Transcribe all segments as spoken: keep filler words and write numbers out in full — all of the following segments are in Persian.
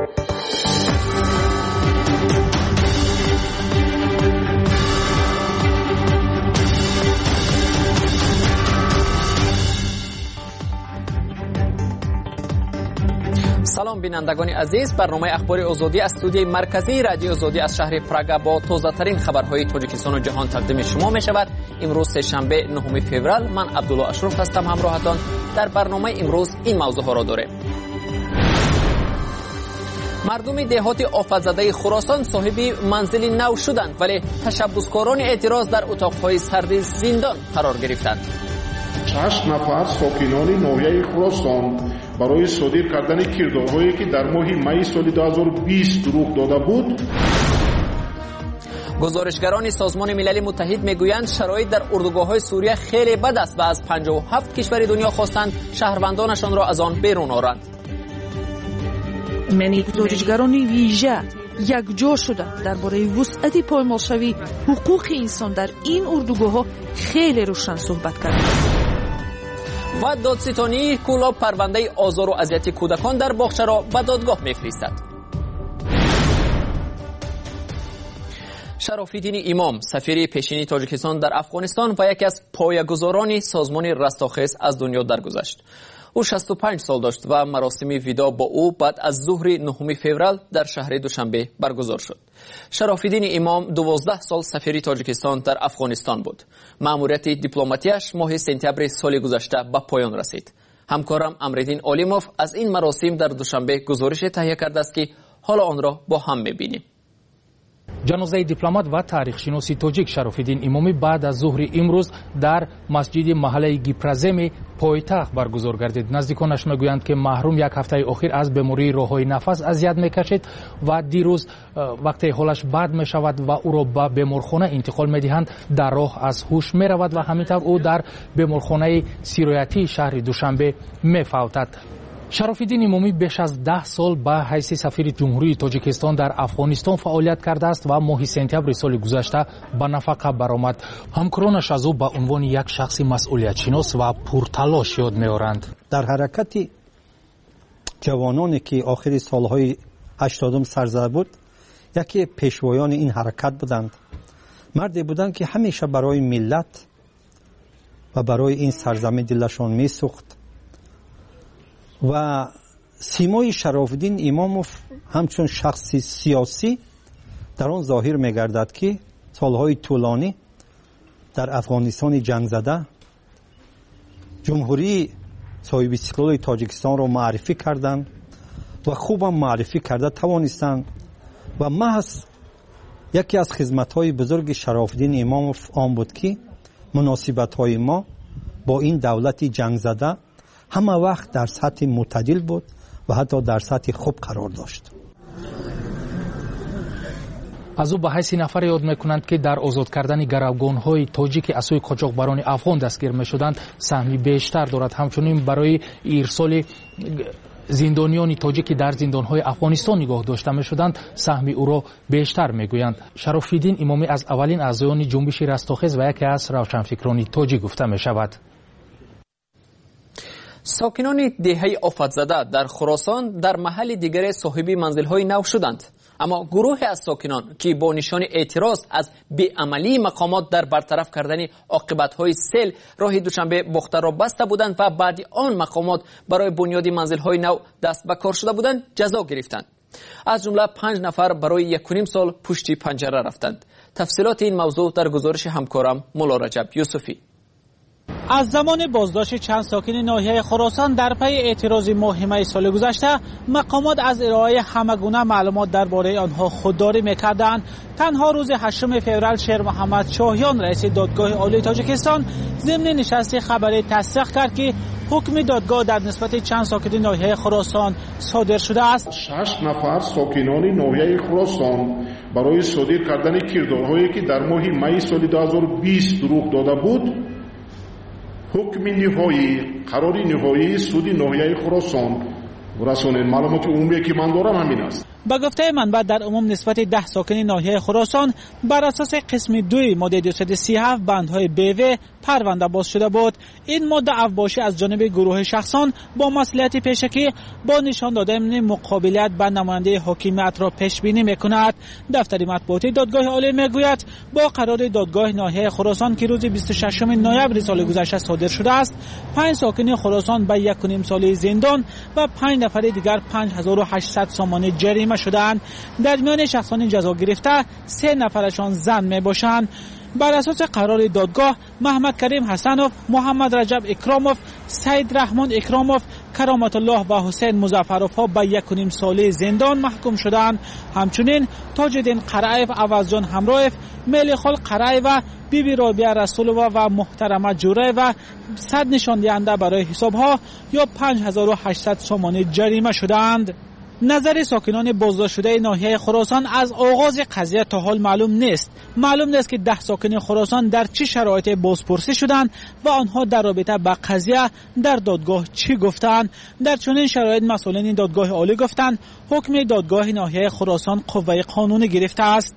سلام بینندگان عزیز، برنامه اخبار آزادی از استودیوی مرکزی رادیو آزادی از شهر پراگ با تازه ترین خبرهای تاجیکستان و جهان تقدیم شما می شود. امروز سه‌شنبه نهم فوریه، من عبدالله اشرف هستم. همراهتان در برنامه امروز این موضوع ها را داریم. مردم دهات آفت‌زده خراسان صاحب منزلی نو شدند، ولی تشبسکاران اعتراض در اتاقهای سرد زندان قرار گرفتند. شش نفر ساکنان ناحیه خراسان برای صادر کردن کردارهایی که در ماه می سال دو هزار و بیست رخ داده بود. گزارشگران سازمان ملل متحد میگویند شرایط در اردوگاه‌های سوریه خیلی بد است و از پنجاه و هفت کشور دنیا خواستند شهروندانشان را از آن بیرون آورند. یعنی گزارشگران ویژه یک جا شده درباره وسعت پایمالشوی حقوق انسان در این اردوگاه‌ها خیلی روشن صحبت کردند. و دادستانی کلاب پرونده آزار و اذیت کودکان در باغچه را به دادگاه می‌فرستد. شراف‌الدین امام سفیر پیشین تاجیکستان در افغانستان و یکی از پایه‌گذاران سازمان رستاخیز از دنیا درگذشت. او شصت و پنج سال داشت و مراسم ویدا با او بعد از ظهر نهم فوریه در شهر دوشنبه برگزار شد. شراف‌الدین امام دوازده سال سفیر تاجیکستان در افغانستان بود. مأموریت دیپلماتیش ماه سپتامبر سال گذشته به پایان رسید. همکارم امردین علیموف از این مراسم در دوشنبه گزارش تهیه کرده است که حالا آن را با هم می‌بینیم. جنازه دیپلمات و تاریخشناس تاجیک شراف‌الدین امامی بعد از ظهر امروز در مسجد محله گیپرزم پایتخت برگزار گردید. نزدیکانش میگویند که محروم یک هفته اخیر از بیماری راههای نفس اذیت میکشید و دیروز وقتی حالش بد میشود و او را به بیمارخانه انتقال میدهند در راه از هوش میرود و همینطور او در بیمارخانه سیرایتی شهر دوشنبه میفوتد. شراف‌الدین امامی بیش از ده سال به حیث سفیر جمهوری تاجیکستان در افغانستان فعالیت کرده است و ماه سپتامبر سال گذشته به نفقه برآمد. همکارانش از او به عنوان یک شخص مسئولیت شناس و پرتلاش یاد می‌آورند. در حرکت جوانانی که آخر سالهای هشتادم سرزده بود، یکی پیشوایان این حرکت بودند. مردی بودند که همیشه برای ملت و برای این سرزمین دلشان می‌سوخت و سیمای شراف‌الدین اماموف همچون شخص سیاسی در آن ظاهر می‌گردد که سالهای طولانی در افغانستان جنگ زده جمهوری صاحب استقلال تاجیکستان را معرفی کردند و خوبم معرفی کرده توانستند و محض یکی از خدمت‌های بزرگ شراف‌الدین اماموف آن بود که مناسبت‌های ما با این دولت جنگ زده همه وقت در سطح معتدل بود و حتی در سطح خوب قرار داشت. از او به حیث نفر یاد میکنند که در آزاد کردن گروگان‌های تاجیک از سوی قاچاقبران افغان دستگیر میشدند سهمی بیشتر دارد. همچنین برای ارسال زندانیان تاجیک در زندان‌های افغانستان نگاه داشته میشدند سهمی او را بیشتر میگویند. شراف‌الدین امامی از اولین اعضایان جنبش رستاخیز و یکی از روشنفکران تاجیک گفته میشود. ساکنان دهه آفت‌زده در خراسان در محل دیگر صاحب منزل‌های نو شدند، اما گروه از ساکنان که با نشان اعتراض از بی‌عملی مقامات در برطرف کردن عاقبت‌های سیل راه دوشنبه باخته را بسته بودند و بعد آن مقامات برای بنیاد منزل‌های نو دست به کار شده بودند جزا گرفتند. از جمله پنج نفر برای یک و نیم سال پشت پنجره رفتند. تفصیلات این موضوع در گزارش همکارم مولا رجب یوسفی. از زمان بازداشت چند ساکن ناحیه خراسان در پی اعتراض ماه سال گذشته مقامات از ارائه همگونه معلومات درباره آنها خودداری می‌کردند. تنها روز هشتم فوریه شیر محمد شاهیان رئیس دادگاه عالی تاجیکستان ضمن نشست خبری تصدیق کرد که حکم دادگاه در نسبت چند ساکن ناحیه خراسان صادر شده است. شش نفر ساکنان ناحیه خراسان برای صادر کردن کردارهایی که در ماه می سال دو هزار و بیست رخ داده بود حکم نهایی قرار نهایی سود ناحیه خراسان رسانه معلومات عمومی که من دارم همین است. به گفته منبع در عموم نسبت ده ساکن ناحیه خراسان بر اساس قسم دوی ماده دویست و سی و هفت بندهای بی‌و پرونده باز شده بود. این ماده افباشی از جانب گروه شخصان با مصلحت پیشکی با نشان دادن مقابلیت با نماینده حاکمیت را پیش بینی میکند. دفتر مطبوعاتی دادگاه عالی میگوید با قرار دادگاه ناحیه خراسان که روز بیست و ششم نوامبر سال گذشته صادر شده است، پنج ساکن خراسان به یک و نیم ساله زندان و پنج نفر دیگر پنج هزار و هشتصد سومان جریمه شدند. در میان شخصان جزا گرفته سه نفرشان زن می باشند. بر اساس قرار دادگاه محمد کریم حسنوف، محمد رجب اکراموف، سید رحمان اکراموف، کرامت الله و حسین مظفرов ها به یک و نیم ساله زندان محکوم شدند. همچنین تاج‌الدین قرعیف، عوضجان همراهیف، ملیخال قرعی و بیبی رابعه رسولова و محترمه جوره و صد نشان دهنده برای حسابها یا پنج هزار و هشتصد سومان جریمه شدند. نظر ساکنان بازداشت شده ناحیه خراسان از آغاز قضیه تا حال معلوم نیست. معلوم نیست که ده ساکن خراسان در چه شرایط بازپرسی شدند و آنها در رابطه با قضیه در دادگاه چی گفتند. در چنین شرایط مسئولین دادگاه عالی گفتند حکم دادگاه ناحیه خراسان قوه قانونی گرفته است.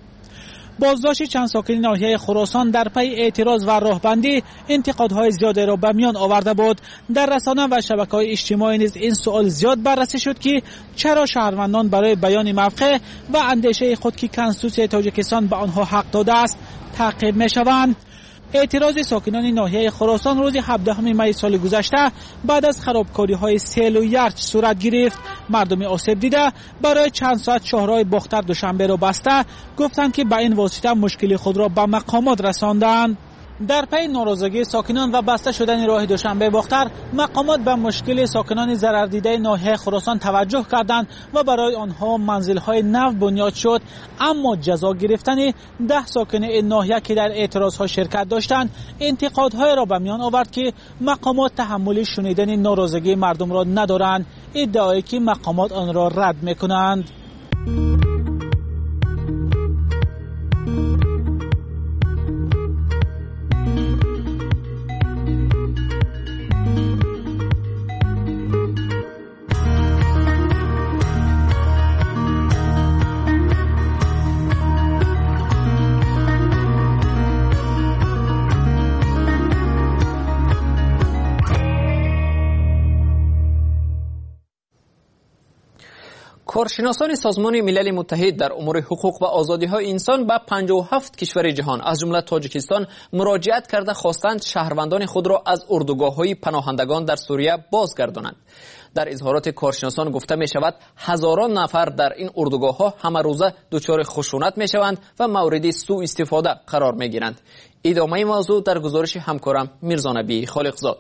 بازداشت چند ساکن ناحیه خراسان در پی اعتراض و راهبندی انتقادهای زیادی را به میان آورده بود. در رسانه و شبکه‌های اجتماعی نیز این سوال زیاد بررسی شد که چرا شهروندان برای بیان موقع و اندیشه خود که کنستیتوسیون تاجیکستان به آنها حق داده است تعقیب می‌شوند. اعتراض ساکنان ناحیه خراسان روز هفدهم می سال گذشته بعد از خرابکاری‌های سیل و یرچ صورت گرفت. مردم آسیب دیده برای چند ساعت شاهراه باختر دوشنبه را بسته گفتند که با این واسطه مشکل خود را به مقامات رساندند. در پی ناراضگی ساکنان و بسته شدن راه دوشنبه باختر، مقامات به مشکل ساکنان ضرر دیده ناحیه خراسان توجه کردند و برای آنها منزل‌های نو بنیاد شد. اما جزا گرفتن ده ساکن این ناحیه که در اعتراض‌ها شرکت داشتند انتقادهای را به میان آورد که مقامات تحمل شنیدن ناراضگی مردم را ندارند، ادعایی که مقامات آن را رد می‌کنند. کارشناسان سازمان ملل متحد در امور حقوق و آزادی‌های انسان به پنجاه و هفت کشور جهان از جمله تاجیکستان مراجعت کرده خواستند شهروندان خود را از اردوگاه‌های پناهندگان در سوریه بازگردانند. در اظهارات کارشناسان گفته می شود هزاران نفر در این اردوگاه‌ها همه روزه دچار خشونت می شوند و مورد سوء استفاده قرار می گیرند. ادامه موضوع در گزارش همکارم میرزا نبی خالقزاد.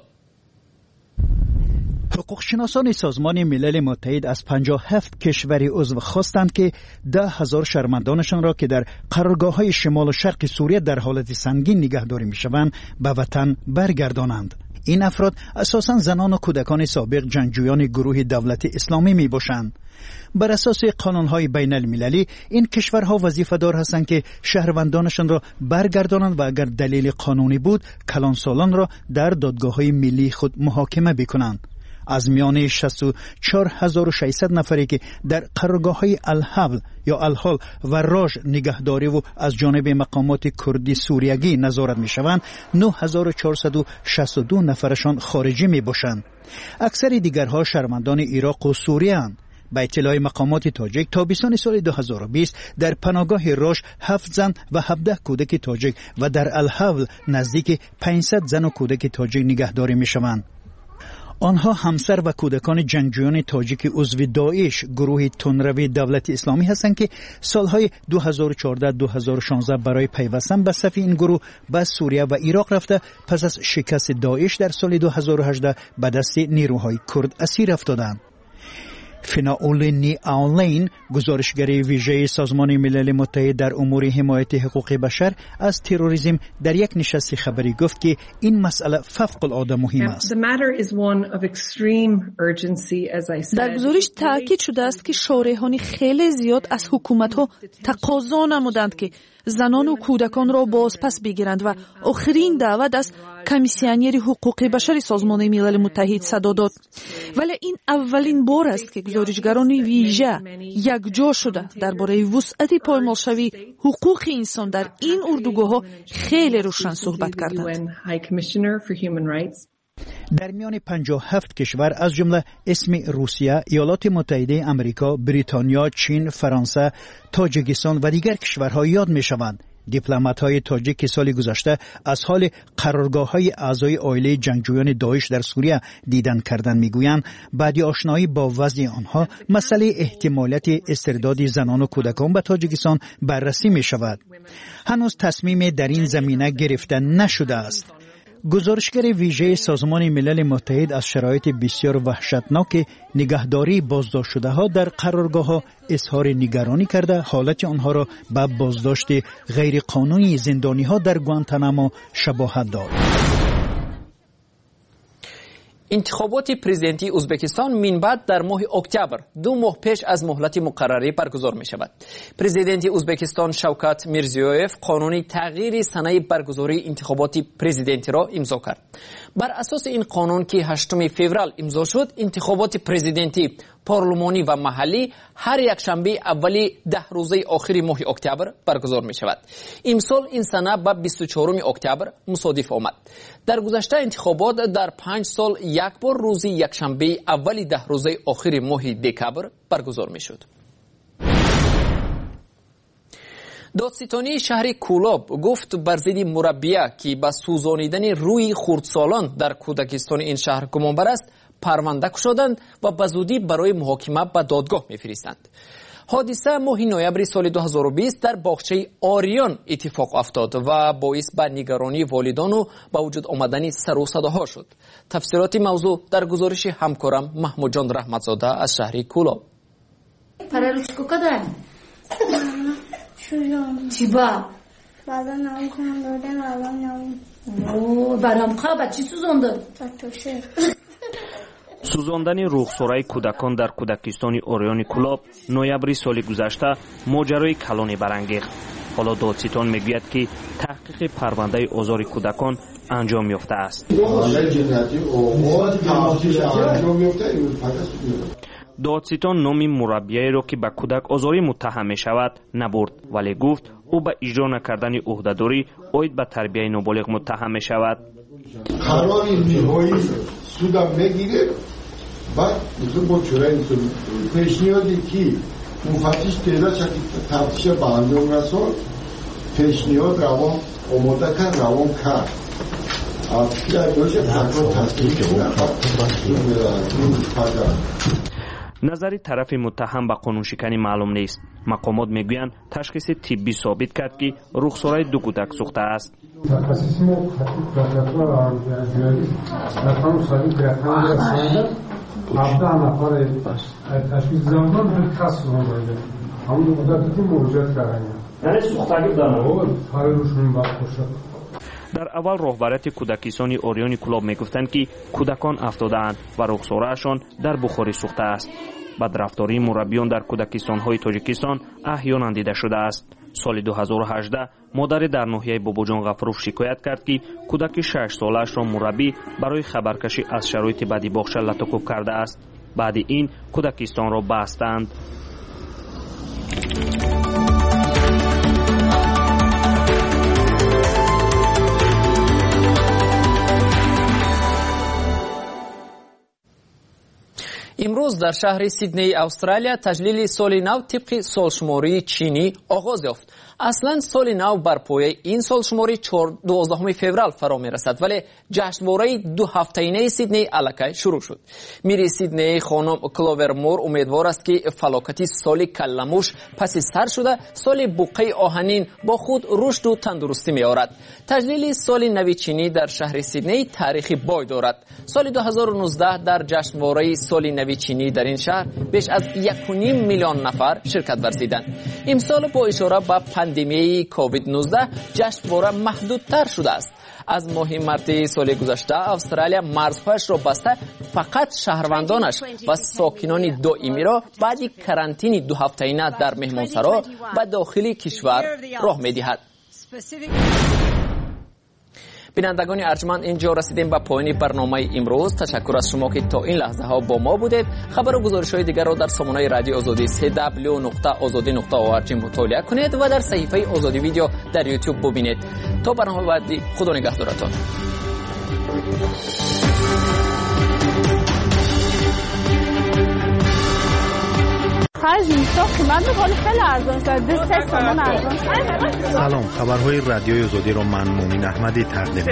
حقوق شناسان سازمان ملل متحد از پنجاه و هفت کشور عضو خواستند که ده هزار شهروندانشان را که در قرارگاه‌های شمال و شرق سوریه در حالت سنگین نگهداری می‌شوند به وطن برگردانند. این افراد اساساً زنان و کودکان سابق جنگجویان گروه دولت اسلامی میباشند. بر اساس قانون‌های بین المللی این کشورها وظیفه‌دار هستند که شهروندانشان را برگردانند و اگر دلیل قانونی بود کلانسالان را در دادگاه‌های ملی خود محاکمه بکنند. از میان شصت و چهار هزار و ششصد نفری که در قرارگاه‌های الحول یا الحال و راج نگهداری و از جانب مقامات کردی سوریگی نظارت می‌شوند، نه هزار و چهارصد و شصت و دو نفرشان خارجی می‌باشند. اکثر دیگرها شهروندان عراق و سوریه اند. به اطلاع مقامات تاجیک تابستان سال دو هزار و بیست در پناهگاه راش هفت زن و هفده کودک تاجیک و در الحول نزدیک پانصد زن و کودک تاجیک نگهداری می‌شوند. آنها همسر و کودکان جنگجویان تاجیک عضو داعش گروه تندروی دولت اسلامی هستند که سالهای دو هزار و چهارده دو هزار و شانزده برای پیوستن به صف این گروه به سوریه و عراق رفته پس از شکست داعش در سال دو هزار و هجده به دست نیروهای کرد اسیر افتادند. فناول نی آنلاین گزارشگر ویژه سازمان ملل متحد در امور حمایت حقوق بشر از تروریسم در یک نشست خبری گفت که این مسئله فوق العاده مهم است. در گزارش تاکید شده است که شارحان خیلی زیاد از حکومت‌ها تقاضا نمودند که زنان و کودکان را بازپس بگیرند و آخرین دعوت از комиссионери ҳуқуқи башари созмони милали муттаҳид садо дод. вале ин аввалин бор аст ки гузоришгарони вижа якҷо шуда дар бораи вусъати поймолшавӣ ҳуқуқи инсон дар ин урдугоҳҳо хеле рӯшан суҳбат карданд. در میان پنجاه و هفت کشور از جمله اسم روسیه، ایالات متحده آمریکا، بریتانیا، چین، فرانسه، تاجیکستان و دیگر کشورها یاد می شوند. دیپلمات‌های تاجیک سال گذشته از حال قرارگاه‌های اعضای عائله جنگجویان داعش در سوریه دیدن کردن می‌گویند بعد آشنایی با وضع آنها مسئله احتمالیت استرداد زنان و کودکان به تاجیکستان بررسی می‌شود. هنوز تصمیم در این زمینه گرفته نشده است. گزارشگر ویژه سازمان ملل متحد از شرایط بسیار وحشتناک نگهداری بازداشت شده ها در قرارگاه ها اظهار نگرانی کرده حالت آنها را به بازداشت غیر قانونی زندانی ها در گوانتانامو شباهت دارد. انتخابات پرزیدنتی ازبکستان من بعد در ماه اکتبر دو ماه پیش از مهلت مقرری برگزار می شود. پرزیدنت ازبکستان شوکت میرزیویف قانون تغییر سنه برگزاری انتخابات پرزیدنتی را امضا کرد. بر اساس این قانون که هشتم فوریه امضا شد، انتخابات پرزیدنتی، پارلمانی و محلی هر یک شنبه اولی ده روزه آخر ماه اکتبر برگزار می شود. امسال این سنه به بیست و چهارم اکتبر مصادف آمد. در گذشته انتخابات در پنج سال یک بار روزی یک شنبه اولی ده روزه آخر ماه دکبر برگزار می شد. دادستانی شهر کولاب گفت بر ضد مربیه که به سوزانیدن روی خردسالان در کودکستان این شهر گمانبر است پرونده شدند و به زودی برای محاکمه به دادگاه می‌فرستند. حادثه ماه نوامبر سال دو هزار و بیست در باغچه آریان اتفاق افتاد و باعث به نگرانی والدان و به وجود آمدن سر و صداها شد. تفسیرات موضوع در گزارش همکارم محمود جان رحمتزاده از شهر کولاب. چی با؟ بعدا نام کنم دادم الان نام. اوه برام خواب چی سوزونده؟ تاتوشه. سوزاندن رخسارای کودکان در کودکستان اوریان کولاب نوامبر سال گذشته ماجرای کلانی برانگیخت. حالا دادستان میگوید که تحقیق پرونده آزار کودکان انجام یافته است. دادستان نام مربیایی را که به کودک آزاری متهم می شود نبرد، ولی گفت او به اجرا نکردن عهدهداری عاید به تربیت نابالغ متهم می شود. قرار نهایی سودم میگیره بعد مثل با چرای پیشنهادی که مفتش پیدا شد تفتیش به انجام رساند، پیشنهاد روان آماده کرد، روان کرد. نظر طرف متهم به قانون شکنی معلوم نیست. مقامات میگویند تشخیص طبی ثابت کرد که رخسارای دو کودک سوخته است. در اول رهبریت کودکستان اوریان کولاب میگفتند که کودکان افتاده‌اند و رخساره‌شان در بخاری سوخته است. بدرفتاری مربیان در کودکستان‌های تاجیکستان احیانا دیده شده است. سال دو هزار و هجده مادر در ناحیه باباجان غفروف شکایت کرد که کودک شش سالش را مربی برای خبرکشی از شرایط بدی باغچه لطکوب کرده است. بعد این کودکستان را بستند. امروز در شهر سیدنی استرالیا تجلیل سال نو طبق سالشماری چینی آغاز یافت. اصلا سال نو بر پایه این سالشماری دوازدهم فوریه فرا میرسد، ولی جشنواره دو هفته‌ای سیدنی الکی شروع شد. میری سیدنی خانم کلوور مور امیدوار است که فلاکتی سال کلموش پس سر شده سال بوقه آهنین با خود رشد و تندرستی میآورد. تجلیل سال نو چینی در شهر سیدنی تاریخی بای دارد. سال دو هزار و نوزده در جشنواره سال نو چینی در این شهر بیش از یک و نیم میلیون نفر شرکت ورزیدند. امسال با اشاره به پاندمی کووید نوزده جشنواره محدودتر شده است. از ماه مارت سال گذشته استرالیا مرزهایش را بسته فقط شهروندانش و ساکنان دائمی را بعد کرانتین دو هفته‌ای در مهمانسرا به داخل کشور راه می‌دهد. بینندگان ارجمند، اینجا رسیدیم به پایان برنامه امروز. تشکر از شما که تا این لحظه ها با ما بودید. خبر و گزارش های دیگر را در سامانه رادیو آزادی سه دبلیو نقطه آزادی نقطه او آر جی مطالعه کنید و در صفحه آزادی ویدیو در یوتیوب ببینید. تا برنامه بعدی، خدا نگهدارتان. سلام، خبرهای رادیوی آزادی را من مومن احمدی تقدیم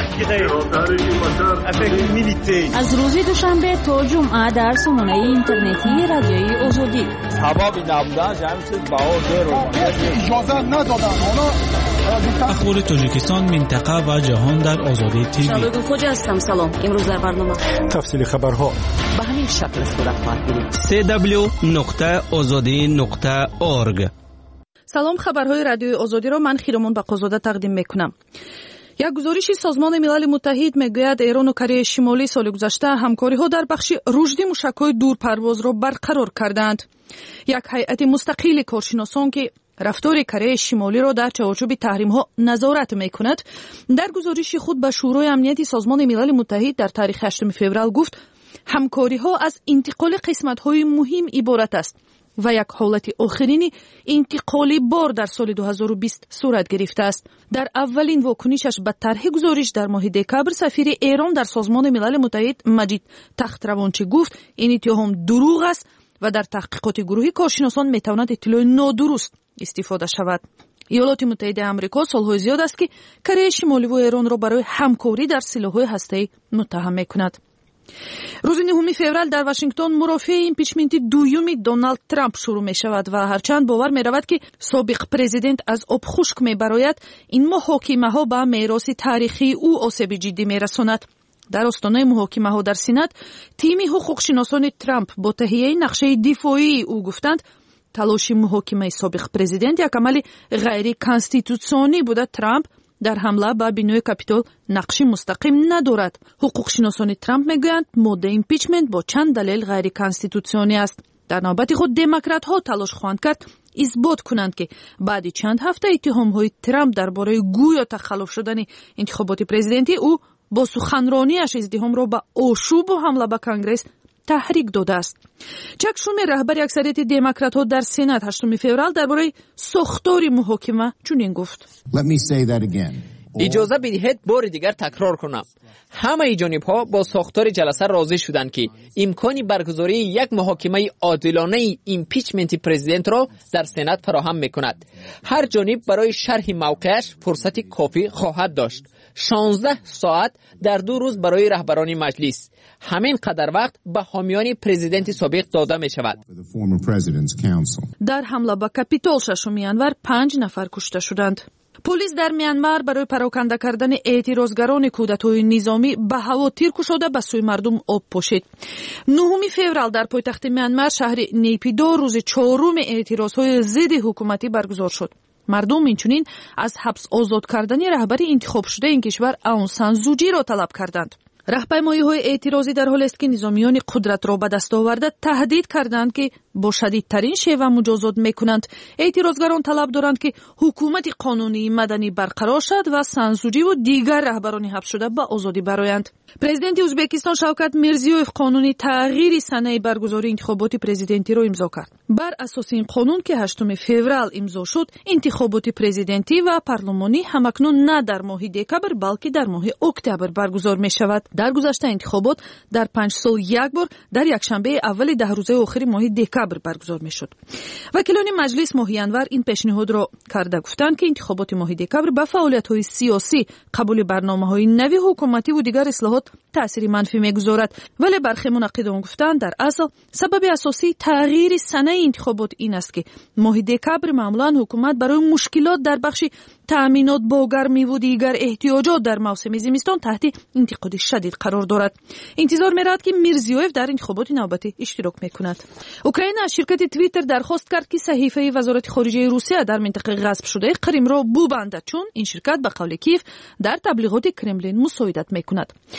می‌کنم. از روز دوشنبه تا جمعه در سامانه اینترنتی رادیوی آزادی. سبب نبودن جمع چیز بهادر رو اجازه ندادن. حالا اخبار تاجیکستان، منطقه و جهان در آزادی تیوی. شبکه خوجا هستم. سلام. امروز در برنامه تفصیل خبرها به همین شکل صورت خواهد گرفت. سه دبلیو نقطه آزادی نقطه اورگ. سلام، خبرهای رادیوی آزادی را من خیرمون بقازاده تقدیم میکنم. یک گزارشی سازمان ملل متحد میگوید ایران و کره شمالی سال گذشته همکاری‌ها در بخش رشد موشک‌های دورپرواز را برقرار کردند. یک هیئت مستقل کارشناسان که رفتار کره شمالی را در چارچوب تحریم‌ها نظارت می‌کند، در گزارش خود به شورای امنیت سازمان ملل متحد در تاریخ هشتم فوریه گفت همکاری‌ها از انتقال قسمت‌های مهم عبارت است و یک حالت آخرین انتقالی بار در سال دو هزار و بیست صورت گرفته است. در اولین واکنشش به طرح گزارش در ماه دکبر، سفیر ایران در سازمان ملل متحد مجید تختروانچی گفت این اتهام دروغ است و در تحقیقات گروهی کارشناسان میتواند اطلاع نادرست استفاده شود. ایالات متحده آمریکا سالهای زیاد است که کره شمالی و ایران را برای همکاری در سلاح‌های هسته‌ای متهم می‌کند. روز نهم فوریه در واشنگتن مرافعه ایمپیچمنت دوم دونالد ترامپ شروع می شود و هرچند باور می رود که سابق پرزیدنت از آب خشک می براید، این محاکمه ها به میراث تاریخی او آسیب جدی می رساند. در آستانه محاکمه ها در سنات، تیم حقوق شناسان ترامپ با تهیه نقشه دفاعی او گفتند تلاش محاکمه سابق پرزیدنت یک عمل غیر کانستیتوسیونی بوده. ترامپ در حمله به بینای کاپیتول نقشی مستقیم ندارد. حقوق شناسان ترامپ میگویند ماده ایمپیچمنت با چند دلیل غیر کانستیتوسیونی است. در نوبت خود دموکرات ها تلاش خواهند کرد اثبات کنند که بعد چند هفته اتهام های ترامپ درباره گویا تخلف شدن انتخابات پرزیدنتی او با سخنرانیش ازدحام را به آشوب و حمله به کنگره تحریک داده است. چاک شومر رهبر اکثریت دموکرات ها در سنات هشتم فوریه درباره ساختار محاکمه چنین گفت: اجازه بدهید بار دیگر تکرار کنم. همه جانب ها با ساختار جلسه راضی شدند که امکانی برگزاری یک محاکمه عادلانه ایمپیچمنت پرزیدنت را در سنات فراهم میکند. هر جانب برای شرح موقعش فرصت کافی خواهد داشت. شانزده ساعت در دو روز برای رهبران مجلس. همین قدر وقت به حامیان پرزیدنت سابق داده می شود. در حمله به کاپیتول ششم ینور پنج نفر کشته شدند. پلیس در میانمار برای پراکنده کردن اعتراضگران کودتای نظامی به هوا تیر کشیده به سوی مردم آب پاشید. نهم فوریه در پایتخت میانمار شهر نیپیدو روز چهارم اعتراضهای ضد حکومتی برگزار شد. مردم اینچنین از حبس آزاد کردن رهبر انتخاب شده این کشور آون سان سو چی را طلب کردند. راهپیمایی‌های اعتراضی در حالی است که نظامیان قدرت را به دست آورده تهدید کردند که با شدیدترین شیوه مجازات میکنند. اعتراضگران طلب دارند که حکومت قانونی مدنی برقرار شد و سان سو چی و دیگر رهبران حبس شده به آزادی برآیند. پرزیدنت ازبکستان شوکت میرزیویف قانونی تغییر سنه برگزاری انتخابات پرزیدنتی را امضا کرد. بر اساس این قانون که هشتم فوریه امضا شد، انتخابات پرزیدنتی و پارلمانی همکنون نه در ماه دکبر بلکه در ماه اکتبر برگزار می شود. در گذشته انتخابات در پنج سال یک بار در یک شنبه اول ده روزه آخر ماه دکبر برگزار می شد. وکیلان مجلس ماه ینور این پیشنهاد را کرده گفتند که انتخابات ماه دکبر به فعالیت‌های سیاسی، قبول برنامه‌های نوی حکومتی و دیگر اصلاحات تأثیر منفی می‌گذارد. ولی برخی منقدان گفتند در اصل سبب اساسی تغییر سنه انتخابات این است که ماه دکبر معمولاً حکومت برای مشکلات در بخش تأمینات با گرمی و دیگر احتیاجات در موسم زمستان تحت انتقاد شدید قرار دارد. انتظار می‌رود که میرزیویف در انتخابات نوبتی اشتراک می‌کند. اوکراین از شرکت توییتر درخواست کرد که صحیفه وزارت خارجه روسیه در منطقه غصب شده کریم را ببندد، چون این شرکت به قول کیف در تبلیغات کرملین مساعدت می‌کند.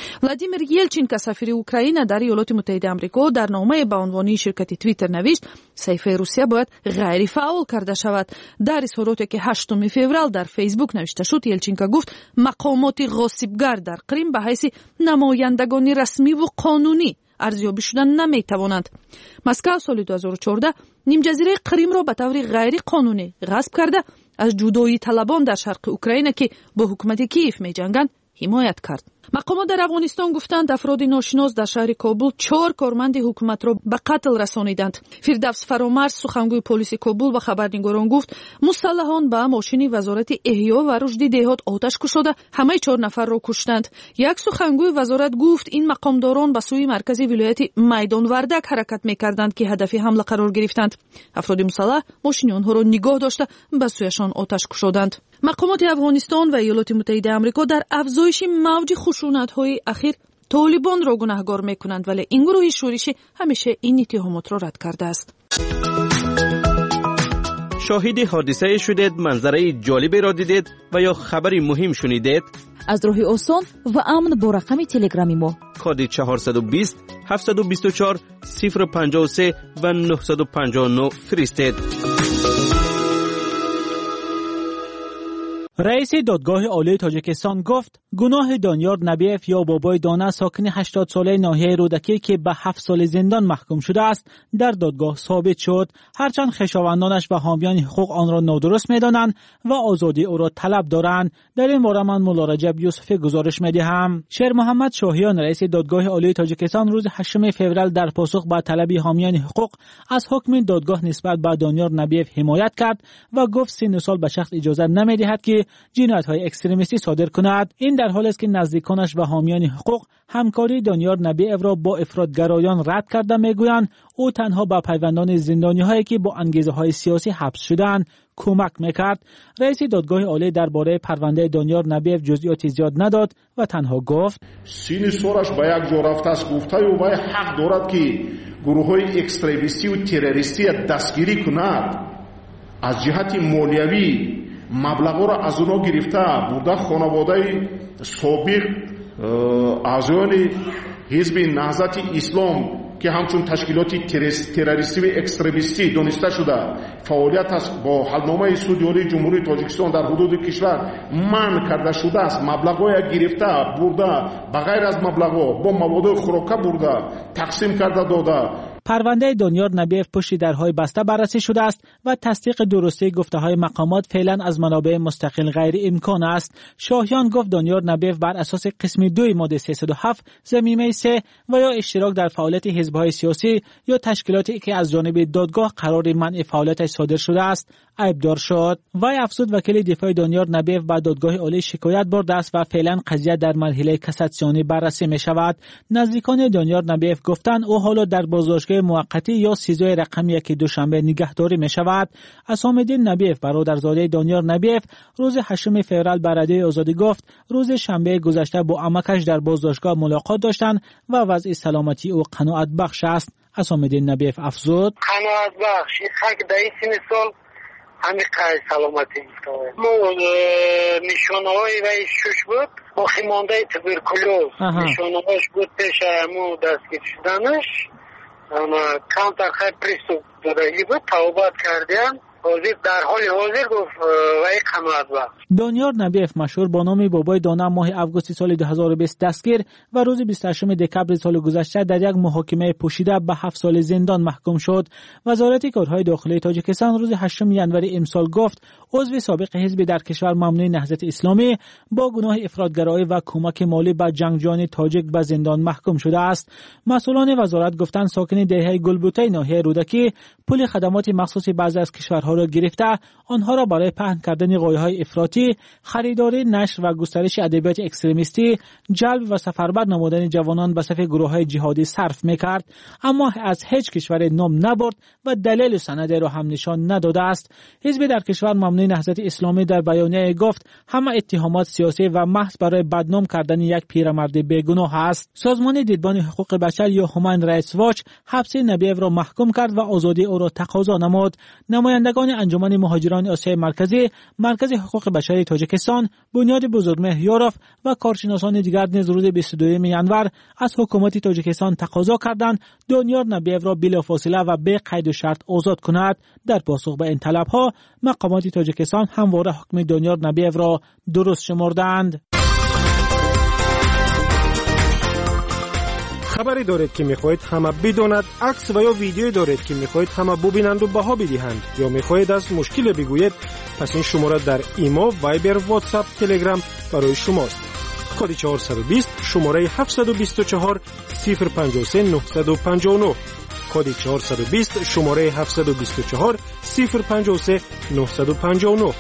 владимир елчин ки сафири украина дар иёлоти муттаҳидаи амрико дар номае ба унвони ширкати твиттер навишт саҳифаи русия бояд ғайрифаъол карда шавад. дар изҳороте ки ҳаштуми феврал дар фейсбук навишта шуд, елчинка гуфт мақомоти ғосибгар дар Крим ба ҳайси намояндагони расмиву қонунӣ арзёбӣ шудан наметавонанд. Москав соли ду ҳазору чордаҳ нимҷазираи Кримро ба таври ғайриқонунӣ ғасб карда аз ҷудоии талабон дар шарқи Украина ки бо ҳукумати Киев меҷанганд ҳимоят кард. мақомот дар афғонистон гуфтанд афроди ношинос дар шаҳри Кобул чор корманди ҳукуматро ба қатл расониданд. Фирдавс Фаромарз, сухангӯи полиси Кобул, ба хабарнигорон гуфт мусаллаҳон ба машини вазорати эҳё ва рушди деҳот оташ кушода ҳамаи чор нафарро куштанд. Як сухангӯи вазорат гуфт ин мақомдорон ба сӯи маркази вилояти Майдон Вардак ҳаракат мекарданд ки ҳадафи ҳамла қарор гирифтанд. афроди мусаллаҳ мошини онҳоро нигоҳ дошта ба сӯяшон оташ кушоданд. мақомоти афғонистон ва иёлоти муттаҳидаи амрико дар афзоиши мавҷи хушунатҳои ахир толибонро гунаҳгор мекунанд, вале ин гурӯҳи шӯришӣ ҳамеша ин иттиҳомотро рад кардааст. شاهد حادثه شدید، منظره جالبی را دیدید و یا خبری مهم شنیدید؟ از راه آسان و امن با رقم تلگرامی ما کد چهارصد و بیست هفتصد و بیست و چهار صفر پنجاه و سه و نهصد و پنجاه و نه فرستید. رئیس دادگاه عالی تاجیکستان گفت گناه دانیار نبیف یا بابای دانه ساکن هشتاد ساله ناحیه رودکی که به هفت سال زندان محکوم شده است در دادگاه ثابت شد، هرچند خویشاوندانش و حامیان حقوق آن را نادرست می‌دانند و آزادی او را طلب دارند. در این باره من مولا رجب یوسفی گزارش می‌دهم. شیر محمد شاهیان رئیس دادگاه عالی تاجیکستان روز هشتم فوریه در پاسخ به طلب حامیان حقوق از حکم دادگاه نسبت به دانیار نبیف حمایت کرد و گفت سن سال به شخص اجازه نمی‌دهد که جنایت‌های اکستریمیستی صادر کند. این در حالی است که نزدیکانش و حامیان حقوق همکاری دانیار نبیف را با افراطگرایان رد کرده میگویند او تنها به پیوندان زندانی‌هایی که با انگیزه‌های سیاسی حبس شدند کمک میکرد. رئیس دادگاه عالی درباره پرونده دانیار نبیف جزئیاتی زیاد نداد و تنها گفت سین سورش با یک جا رفته است، گفته او باید حق دارد که گروه‌های اکستریمیستی و تروریستی دستگیری کند. از جهت مالیوی مبلغ را از اونها گرفته برده خانواده سابق اعضایان حزب نهضت اسلام که همچون تشکیلات تروریستی و اکستریمیستی دانسته شده فعالیت است با حلنامه سود عالی جمهوری تاجیکستان در حدود کشور منع کرده شده است، مبلغ‌های گرفته برده بغیر از مبلغ‌ها با مواد خوراکه برده تقسیم کرده داده. پرونده دانیار نبیف پشت درهای بسته بررسی شده است و تصدیق درستی گفته‌های مقامات فعلا از منابع مستقل غیر امکان است. شاهیان گفت دانیار نبیف بر اساس قسم دو ماده سیصد و هفت ضمیمه سه و یا اشتراک در فعالیت حزب‌های سیاسی یا تشکیلاتی که از جانب دادگاه قرار منع فعالیتش صادر شده است عیبدار شد. وی افزود وکیل دفاع دانیار نبیف به دادگاه عالی شکایت برده است و فعلا قضیه در مرحله کاساسیونی بررسی می شود. نزدیکان دانیار نبیف گفتند او حالا در بازداشتگاه موقتی یا سیزده رقم یک دوشنبه نگهداری می شود. اسام‌الدین نبیف برادرزاده دانیار نبیف روز هشتم فوریه به رادیوی آزادی گفت روز شنبه گذشته با عمکش در بازداشتگاه ملاقات داشتند و وضع سلامتی او قناعت بخش است. اسام‌الدین نبیف افزود قناعت بخش حق در این سال همین قای سلامتی گفتم. ما نشانه‌های وی شش بود با خیمانده توبرکولوز نشانه‌هاش بود پیش امو دستگیر شدنش اما کانتر خیلی پریستوب دادگی بود توبت کردیم. حاضر در حال حاضر گفت وی قناعت بخش. دانیار نبیف مشهور با نام بابای دانه ماه آگوست سال دو هزار و بیست دستگیر و روز بیست و هشتم دکبر سال گذشته در یک محاکمه پوشیده به هفت سال زندان محکوم شد. وزارت کارهای داخلی تاجیکستان روز هشتم ژانویه امسال گفت عضو سابق حزب در کشور ممنوع نهضت اسلامی با گناه افراطگرایی و کمک مالی به جنگجویان تاجیک به زندان محکوم شده است. مسئولان وزارت گفتند ساکن دهه گلبوته ناحیه رودکی پول خدمات مخصوص بعضی از کشورها را گرفته آنها را برای پهن کردن غایه‌های افراطی، خریداری، نشر و گسترش ادبیات اکستریمیستی، جلب و سفربر نمودن جوانان به صف گروه‌های جهادی صرف می‌کرد، اما از هیچ کشور نام نبرد و دلیل سند را هم نشان نداده است. حزب در کشور ممنوع نهضت اسلامی در بیانیه گفت همه اتهامات سیاسی و محض برای بدنام کردن یک پیرمرد بیگناه است. سازمان دیدبان حقوق بشر یا هومن رایتس واچ حبس نبیف را محکوم کرد و آزادی او را تقاضا نمود. نمایندگان نمایندگان انجمن مهاجران آسیای مرکزی، مرکز حقوق بشری تاجیکستان، بنیاد بزرگمهر یوروف و کارشناسان دیگر نیز روز بیست و دوم ژانویه از حکومت تاجیکستان تقاضا کردند دانیار نبی‌یف را بلافاصله و به قید و شرط آزاد کند. در پاسخ به این طلب‌ها مقامات تاجیکستان همواره حکم دانیار نبی‌یف را درست شمردند. خبری دارید که میخواهید همه بداند، عکس و یا ویدیویی دارید که میخواهید همه ببینند و بها بدهند، یا میخواهید از مشکل بگویید، پس این شماره در ایما، وایبر، واتساپ، تلگرام برای شماست. کد چهارصد و بیست شماره هفتصد و بیست و چهار صفر پنجاه و سه نهصد و پنجاه و نه. کد چهارصد و بیست شماره هفتصد و بیست و چهار صفر پنجاه و سه نهصد و پنجاه و نه.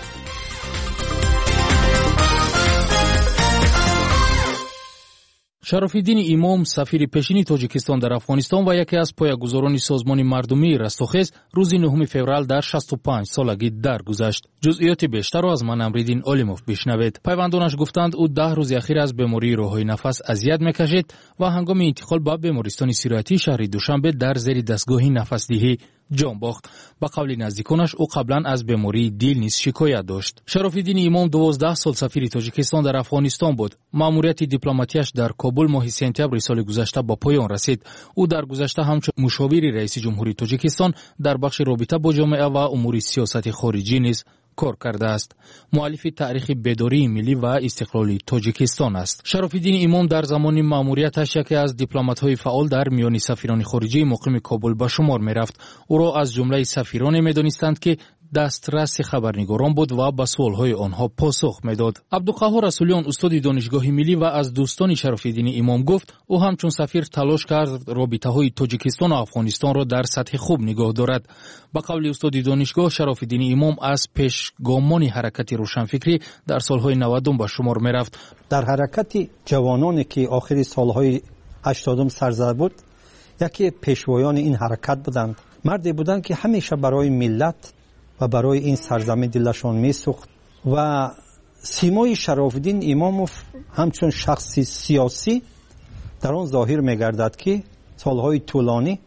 شراف‌الدین امام سفیر پیشین تاجیکستان در افغانستان و یکی از پایه‌گذاران سازمان مردمی رستاخیز روز نهم فوریه در شصت و پنج سالگی درگذشت. جزئیات بیشتر را از من امریدین علیموف بشنوید. پیوندانش گفتند او ده روز اخیر از بیماری راه‌های نفس اذیت می‌کشید و هنگام انتقال به بیمارستان استراحتی شهر دوشنبه در زیر دستگاه نفس‌دهی جان باخت. با قول نزدیکانش او قبلا از بیماری دل نیز شکایت داشت. شراف‌الدین امام دوازده سال سفیر تاجیکستان در افغانستان بود. مأموریت دیپلماتیش در کابل ماه سپتامبر سال گذشته با پایان رسید. او در گذشته همچون مشاور رئیس جمهوری تاجیکستان در بخش رابطه با جامعه و امور سیاست خارجی نیز کار کرده است. مؤلف تاریخ بیداری ملی و استقلال تاجیکستان است. شراف‌الدین امام در زمان مأموریتش یکی از دیپلمات‌های فعال در میان سفیران خارجی مقیم کابل به شمار می‌رفت. او را از جمله سفیران می‌دانستند که دسترس خبرنگاران بود و به سوال‌های آنها پاسخ می‌داد. عبدالقهار رسولیان استاد دانشگاه ملی و از دوستان شراف‌الدین امام گفت او همچون سفیر تلاش کرد رابطه‌های تاجیکستان و افغانستان را در سطح خوب نگاه دارد. با قول استاد دانشگاه شراف‌الدین امام از پیشگامان حرکت روشنفکری در سال‌های نود به شمار می‌رفت. در حرکت جوانانی که آخر سال‌های هشتاد سرزده بود، یکی پیشوایان این حرکت بودند. مردی بودند که همیشه برای ملت و برای این سرزمین دلشان میسوخت و سیمای شراف‌الدین اماموف همچون شخصی سیاسی در آن ظاهر می‌گردد که سالهای طولانی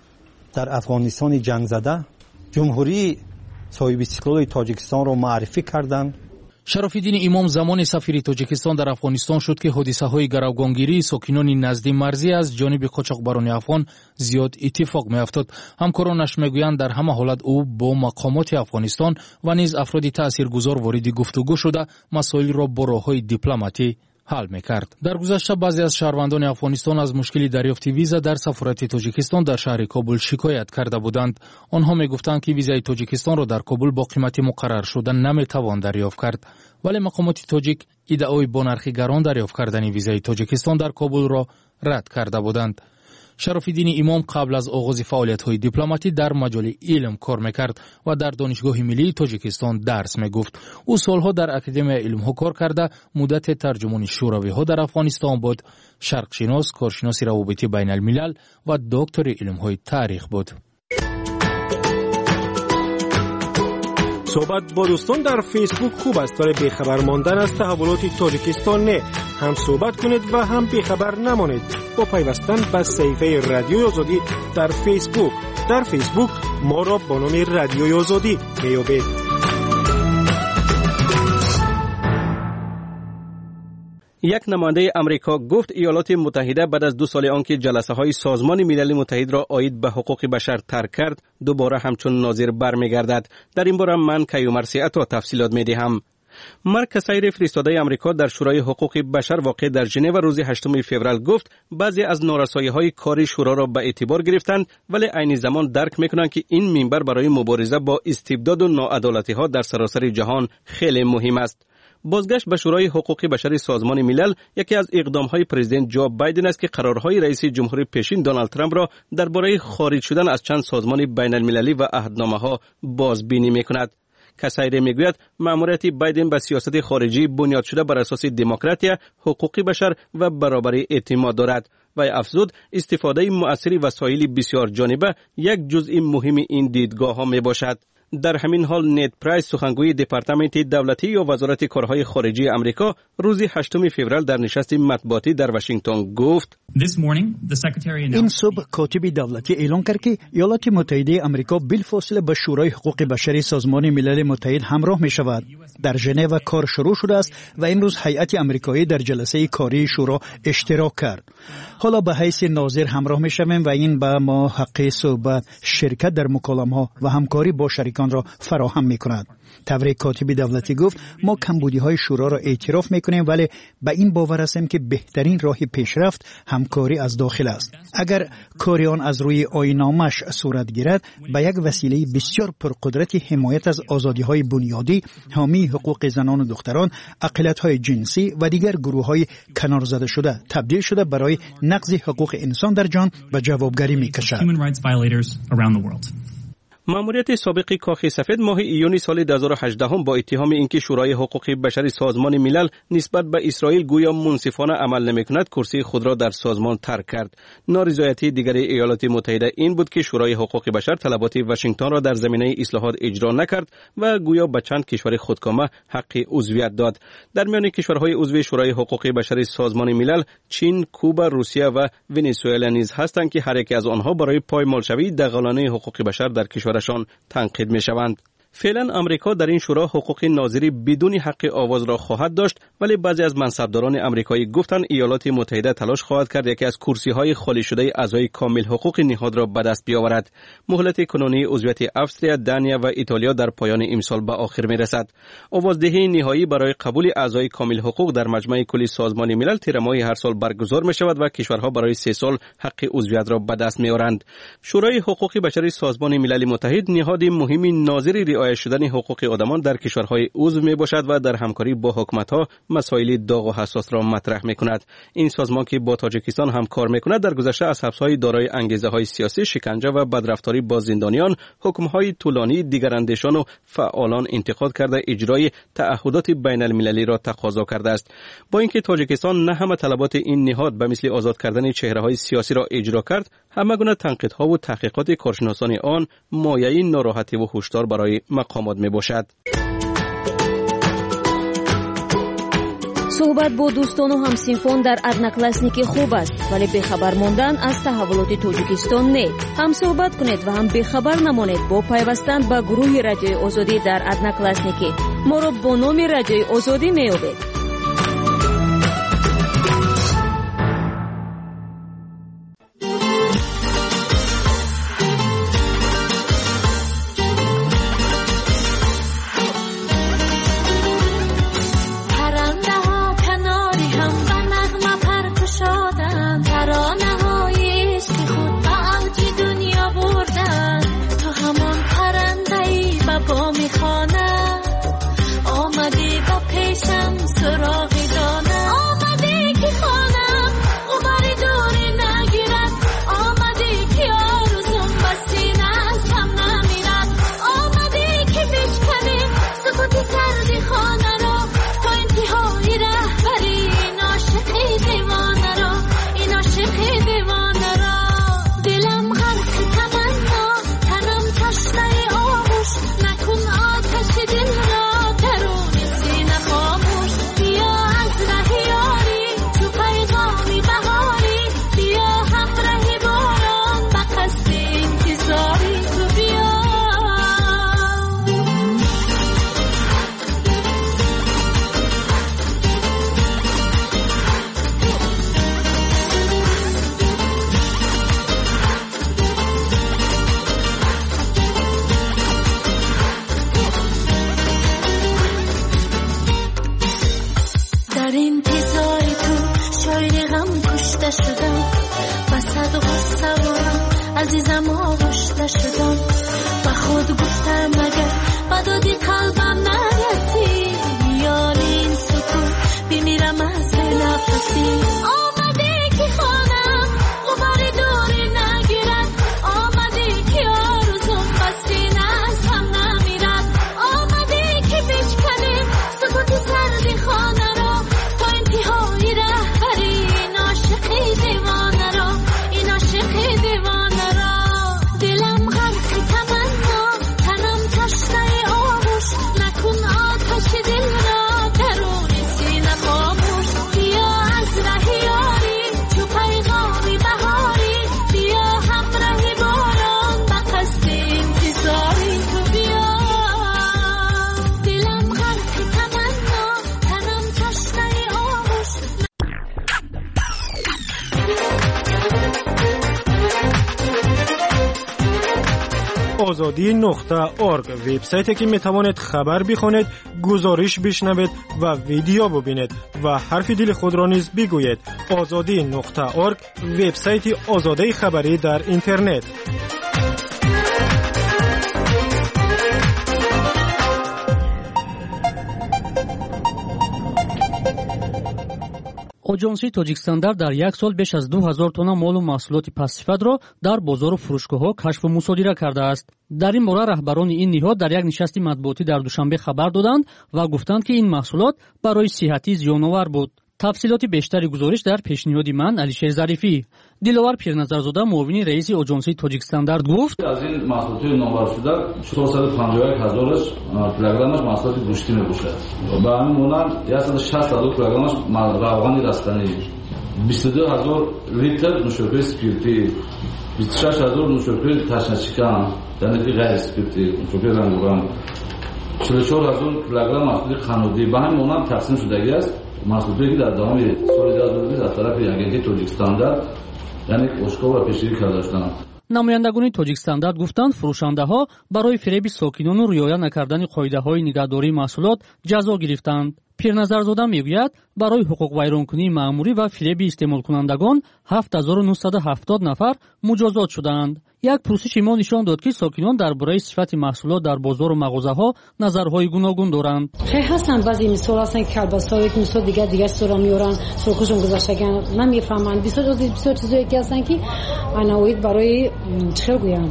در افغانستان جنگ زده جمهوری صاحب استقلال تاجیکستان را معرفی کردند. شراف‌الدین امام زمان سفیر تاجیکستان در افغانستان شد که حادثه‌های گروگانگیری ساکنان نزد مرزی از جانب قاچاقبران افغان زیاد اتفاق می‌افتاد. همکارانش میگویند در همه حالت او با مقامات افغانستان و نیز افراد تاثیرگذار وارد گفتگو شده مسائل را با راه‌های دیپلماتی حل می‌کرد. در گذشته بعضی از شهروندان افغانستان از مشکلی دریافت ویزا در سفارت تاجیکستان در شهر کابل شکایت کرده بودند. آنها می‌گفتند که ویزای تاجیکستان را در کابل با قیمت مقرر شده نمی‌توان دریافت کرد. ولی مقامات تاجیک ادعای با نرخ گران دریافت کردن ویزای تاجیکستان در کابل را رد کرده بودند. شراف‌الدین امام قبل از آغاز فعالیت‌های دیپلماتی در مجال علم کار می‌کرد و در دانشگاه ملی تاجیکستان درس می‌گفت. او سالها در اکادمی علم‌ها کار کرده، مدت ترجمان شوروی‌ها در افغانستان بود، شرقشناس، کارشناس روابط بین الملل و دکتر علم‌های تاریخ بود. صحبت با دوستان در فیسبوک خوب است، برای بیخبر ماندن از تحولات تاجیکستان نه. هم صحبت کنید و هم بیخبر نمانید با پیوستن به صفحه رادیوی آزادی در فیسبوک. در فیسبوک ما را با نام رادیوی آزادی میابید. یک نماینده امریکا گفت ایالات متحده بعد از دو سال آنکه جلسه های سازمان ملل متحد را عاید به حقوق بشر ترک کرد، دوباره همچون ناظر برمیگردد. در این باره من کیومرث عطا تفصیلات میدهم. مارک کاسایر فرستاده امریکا در شورای حقوق بشر واقع در ژنو روز هشتم فوریه گفت بعضی از نارسایی‌های کاری شورا را به اعتبار گرفتند، ولی عین زمان درک می‌کنند که این منبر برای مبارزه با استبداد و ناعدالتی‌ها در سراسر جهان خیلی مهم است. بازگشت به شورای حقوق بشر سازمان ملل یکی از اقدام‌های پرزیدنت جو بایدن است که قرارهای رئیس جمهور پیشین دونالد ترامپ را درباره خارج شدن از چند سازمان بین‌المللی و عهدنامه‌ها بازبینی می‌کند. کاسایر میگوید مأموریت بایدن به سیاست خارجی بنیاد شده بر اساس دموکراسی، حقوق بشر و برابری اعتماد دارد و افزود استفاده مؤثر وسایل بسیار جانبه یک جزء مهم این دیدگاه ها می باشد. در همین حال نید پرایس سخنگوی دپارتمنت دولتی یا وزارت کارهای خارجی آمریکا روز هشتم فوریه در نشست مطبوعاتی در واشنگتن گفت این صبح کاتب دولتی اعلام کرد که ایالات متحده آمریکا بالفاصله به شورای حقوق بشری سازمان ملل متحد همراه می شود. در ژنو کار شروع شده است و امروز هیئت آمریکایی در جلسه کاری شورا اشتراک کرد. حالا به حیث ناظر همراه می شویم و این به ما حق صحبت، شرکت در مکالمه و همکاری با شریکان را فراهم می کند. تبریک کاتب دولتی گفت ما کمبودی های شورا را اعتراف می کنیم ولی به این باور هستیم که بهترین راه پیشرفت همکاری از داخل است. اگر کاری آن از روی آیین‌نامه‌اش صورت گیرد به یک وسیله بسیار پرقدرت حمایت از آزادی های بنیادی، حامی حقوق زنان و دختران، اقلیت های جنسی و دیگر گروه های کنار زده شده تبدیل شده برای نقض حقوق انسان در جهان به جوابگری می کشد. ماموریت سابق کاخ سفید ماه ایون سال دو هزار و هجده با اتهام اینکه شورای حقوق بشری سازمان ملل نسبت به اسرائیل گویا منصفانه عمل نمی‌کند کرسی خود را در سازمان ترک کرد. نارضایتی دیگر ایالات متحده این بود که شورای حقوق بشر طلبات واشنگتن را در زمینه اصلاحات اجرا نکرد و گویا به چند کشور خودکامه حق عضویت داد. در میان کشورهای عضو شورای حقوق بشر سازمان ملل چین، کوبا، روسیه و ونزوئلا نیز هستند که هر یک از آنها برای پایمالشوی دغلانه حقوق بشر در کشورشان تنقید می‌شوند. فعلا امریکا در این شورا حقوق ناظری بدون حق آواز را خواهد داشت، ولی بعضی از منصبداران امریکایی گفتند ایالات متحده تلاش خواهد کرد یکی از کرسی‌های خالی شده اعضای کامل حقوق نهاد را به دست بیاورد. مهلت کنونی عضویت استرالیا، دانیا و ایتالیا در پایان امسال به آخر میرسد. آوازدهی نهایی برای قبول اعضای کامل حقوق در مجمع کلی سازمان ملل تیر ماه هر سال برگزار می شود و کشورها برای سه سال حق عضویت را به دست میآورند. شورای حقوق بشر سازمان ملل متحد نهاد مهمی ناظری رعایت شدن حقوق آدمان در کشورهای عضو می باشد و در همکاری با حکومت‌ها مسائل داغ و حساس را مطرح می کند. این سازمان که با تاجیکستان هم کار می کند در گذشته از حبس‌های دارای انگیزه‌های سیاسی، شکنجه و بدرفتاری با زندانیان، حکم‌های طولانی دیگراندیشان و فعالان انتقاد کرده اجرای تعهدات بین المللی را تقاضا کرده است. با اینکه تاجیکستان نه همه طلبات این نهاد به مثل آزاد کردن چهره‌های سیاسی را اجرا کرد، همه گونه تنقیدها و تحقیقات کارشناسان آن مایه ناراحتی و هشدار برای مقامات می باشد. صحبت با دوستان و همسینفان در ادناکلاسنیکی خوب است، ولی بخبر ماندن از تحولات تاجیکستان نه. هم صحبت کنید و هم بخبر نمانید با پیوستن به گروه رادیوی آزادی در ادناکلاسنیکی. ما را با نام رادیوی آزادی میابید. آزادی نقطه اورگ وبسایتی که میتوانید خبر بخونید، گزارش بشنوید و ویدیو ببینید و حرف دل خود را نیز بگویید. آزادی نقطه اورگ وبسایت آزادی خبری در اینترنت. оҷонсии тоҷикстандар дар як сол беш аз ду ҳазор тонна молу маҳсулоти пастсифатро дар бозору фурӯшгоҳҳо кашфу мусодира кардааст. дар ин бора раҳбарони ин ниҳод дар як нишасти матбуотӣ дар душанбе хабар доданд ва гуфтанд, ки ин маҳсулот барои сиҳатӣ зиёновар буд. тафсилоти бештари гузориш дар пешниҳоди ман Алишер Зарифӣ. Диловар Пирназарзода, муовини раиси оҷонсии Тоҷикстандард гуфт: аз ин маҳсулоти номбаршуда чорсаду панҷоҳ як ҳазораш килограммаш маҳсулоти гӯшти мебошад. ба ҳамин монанд сад и шаст ҳазор килограммаш равғани растанӣ, бисту ду ҳазор литр нӯшокии спиртӣ, бисту шаш ҳазор нӯшокии ташначикан, яъне ки ғайр спиртӣ, нӯшокии рангоранг, чилу чор ҳазор килограмм маҳсулоти қаннодӣ ба ҳамин монанд тақсим шудагӣ аст. маҳсулоте ки дар давоми соли ду ҳазору бист аз тарафи агентии Тоҷикстандард яъне ошкор ва пешгирӣ карда шуданд. намояндагони Тоҷикстандард гуфтанд, фурӯшандаҳо барои фиреби сокинону риоя накардани қоидаҳои нигаҳдории маҳсулот ҷазо гирифтанд. Пирназарзода мегӯяд, барои ҳуқуқвайронкунии маъмурӣ ва фиреби истеъмолкунандагон ҳафт ҳазору нуҳсаду ҳафтод нафар муҷозот шуданд. як пурсиши мо нишон дод, ки сокинон дар бораи сифати маҳсулот дар бозору мағозаҳо назарҳои гуногун доранд. хеле ҳастанд баъзе мисол ҳастанд, ки колбасаҳо як мисол дигар дигар сора меоранд, срокашон гузаштаган намефаҳманд. бисёр бисёр чизое ки ҳастанд, ки айнаоид барои чихел гӯям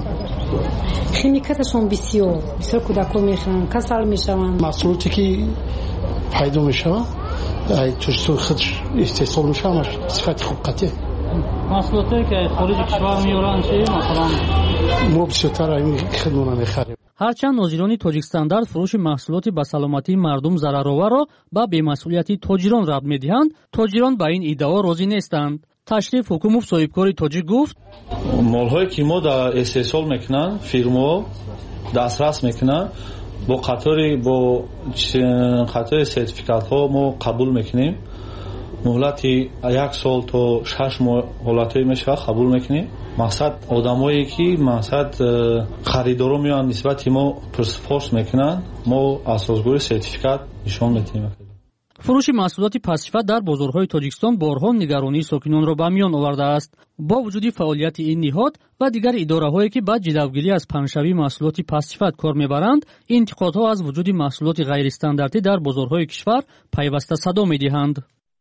химикаташон бисёр бисёр кӯдакҳо мехӯранд, касал мешаванд. маҳсулоте ки пайдо мешавад Тоҷикистон худш истеҳсол мешавад сифати хуб қатъи. маҳсулоте ки хориҷи кишвар меоранд чи масалан мо бисёртар ин хидмона мехарем. ҳарчанд нозирони Тоҷикстандард фурӯши маҳсулоти ба саломатии мардум зарароварро ба бемасъулияти тоҷирон рабт медиҳанд, тоҷирон ба ин иддао розӣ нестанд. Ташриф Ҳукумов соҳибкори тоҷик гуфт: молҳое ки мо дар истеҳсол мекунанд, фирмаҳо дастрас мекунанд, бо қатори бо қатори сертификатҳо мо қабул мекунем. муҳлати як сол то шаш моҳ ҳолатҳое мешавад қабул мекунем. мақсад одамое ки мақсад харидоро меоянд нисбати мо пурсипорс мекунанд, мо асосгои сертификат нишон метиҳем. фурӯши маҳсулоти пастсифат дар бозорҳои Тоҷикистон борҳо нигаронии сокинонро ба миён овардааст. бо вуҷуди фаъолияти ин ниҳод ва дигар идораҳое ки ба ҷилавгирӣ аз паҳншавии маҳсулоти пастсифат кор мебаранд, интиқодҳо аз вуҷуди маҳсулоти ғайристандартӣ дар бозорҳои кишвар пайваста садо медиҳанд.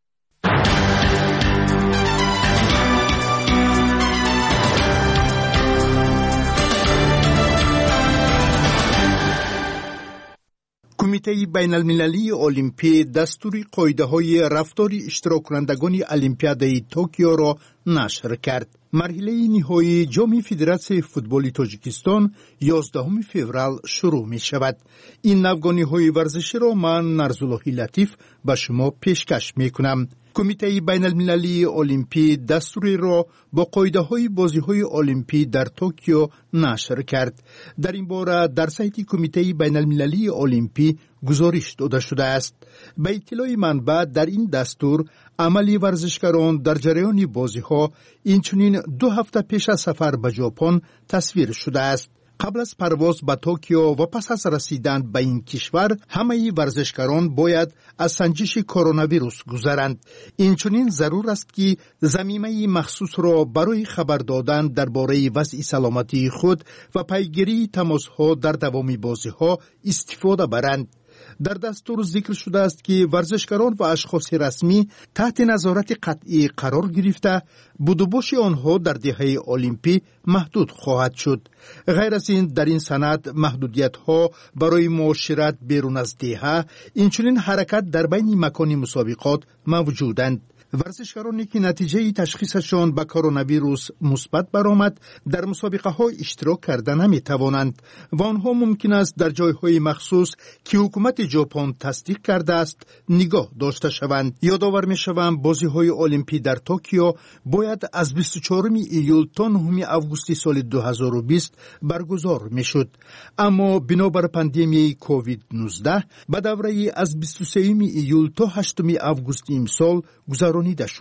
کمیته بین المللی المپی دستور قاعده‌های رفتار اشتراک‌کنندگان المپیادای توکیو را نشر کرد. مرحله نهایی جام فدراسیون فوتبال تاجیکستان یازدهم فوریه شروع می شود. این نوگانی‌های ورزشی را من نرزالله لطیف به شما پیشکش می کنم. کمیته بین المللی المپی دستوری را با قاعده های بازی های المپی در توکیو نشر کرد. در این باره در سایت کمیته بین المللی المپی گزارش داده شده است. به اطلاع منبع در این دستور عملی ورزشکاران در جریان بازی ها اینچنین دو هفته پیش از سفر به ژاپن تصویر شده است. قبل از پرواز به توکیو و پس از رسیدن به این کشور همه ورزشکاران باید از سنجش کرونا ویروس گذرند. اینچنین ضرور است که ضمیمه مخصوص را برای خبر دادن درباره وضع سلامتی خود و پیگیری تماس‌ها در دوام بازی‌ها استفاده برند. در دستور ذکر شده است که ورزشکاران و اشخاص رسمی تحت نظارت قطعی قرار گرفته بودوباش آنها در دهه المپی محدود خواهد شد. غیر از این در این سند محدودیت ها برای معاشرت بیرون از دهه اینچنین حرکت در بین مکان مسابقات موجودند. ورزشکارانی که نتیجه تشخیصشان به کرونا ویروس مثبت برآمد در مسابقه ها اشتراک کرده نمی توانند و آنها ممکن است در جایهای مخصوص که حکومت ژاپن تصدیق کرده است نگاه داشته شوند. یادآور می شوم بازی های المپی در توکیو باید از بیست و چهارم ایول تا نهم آگوست سال دو هزار و بیست برگزار می شد، اما بنابر پاندمی کووید نوزده به دوره از بیست و سوم ایول تا هشتم آگوست امسال گذرانیده شد.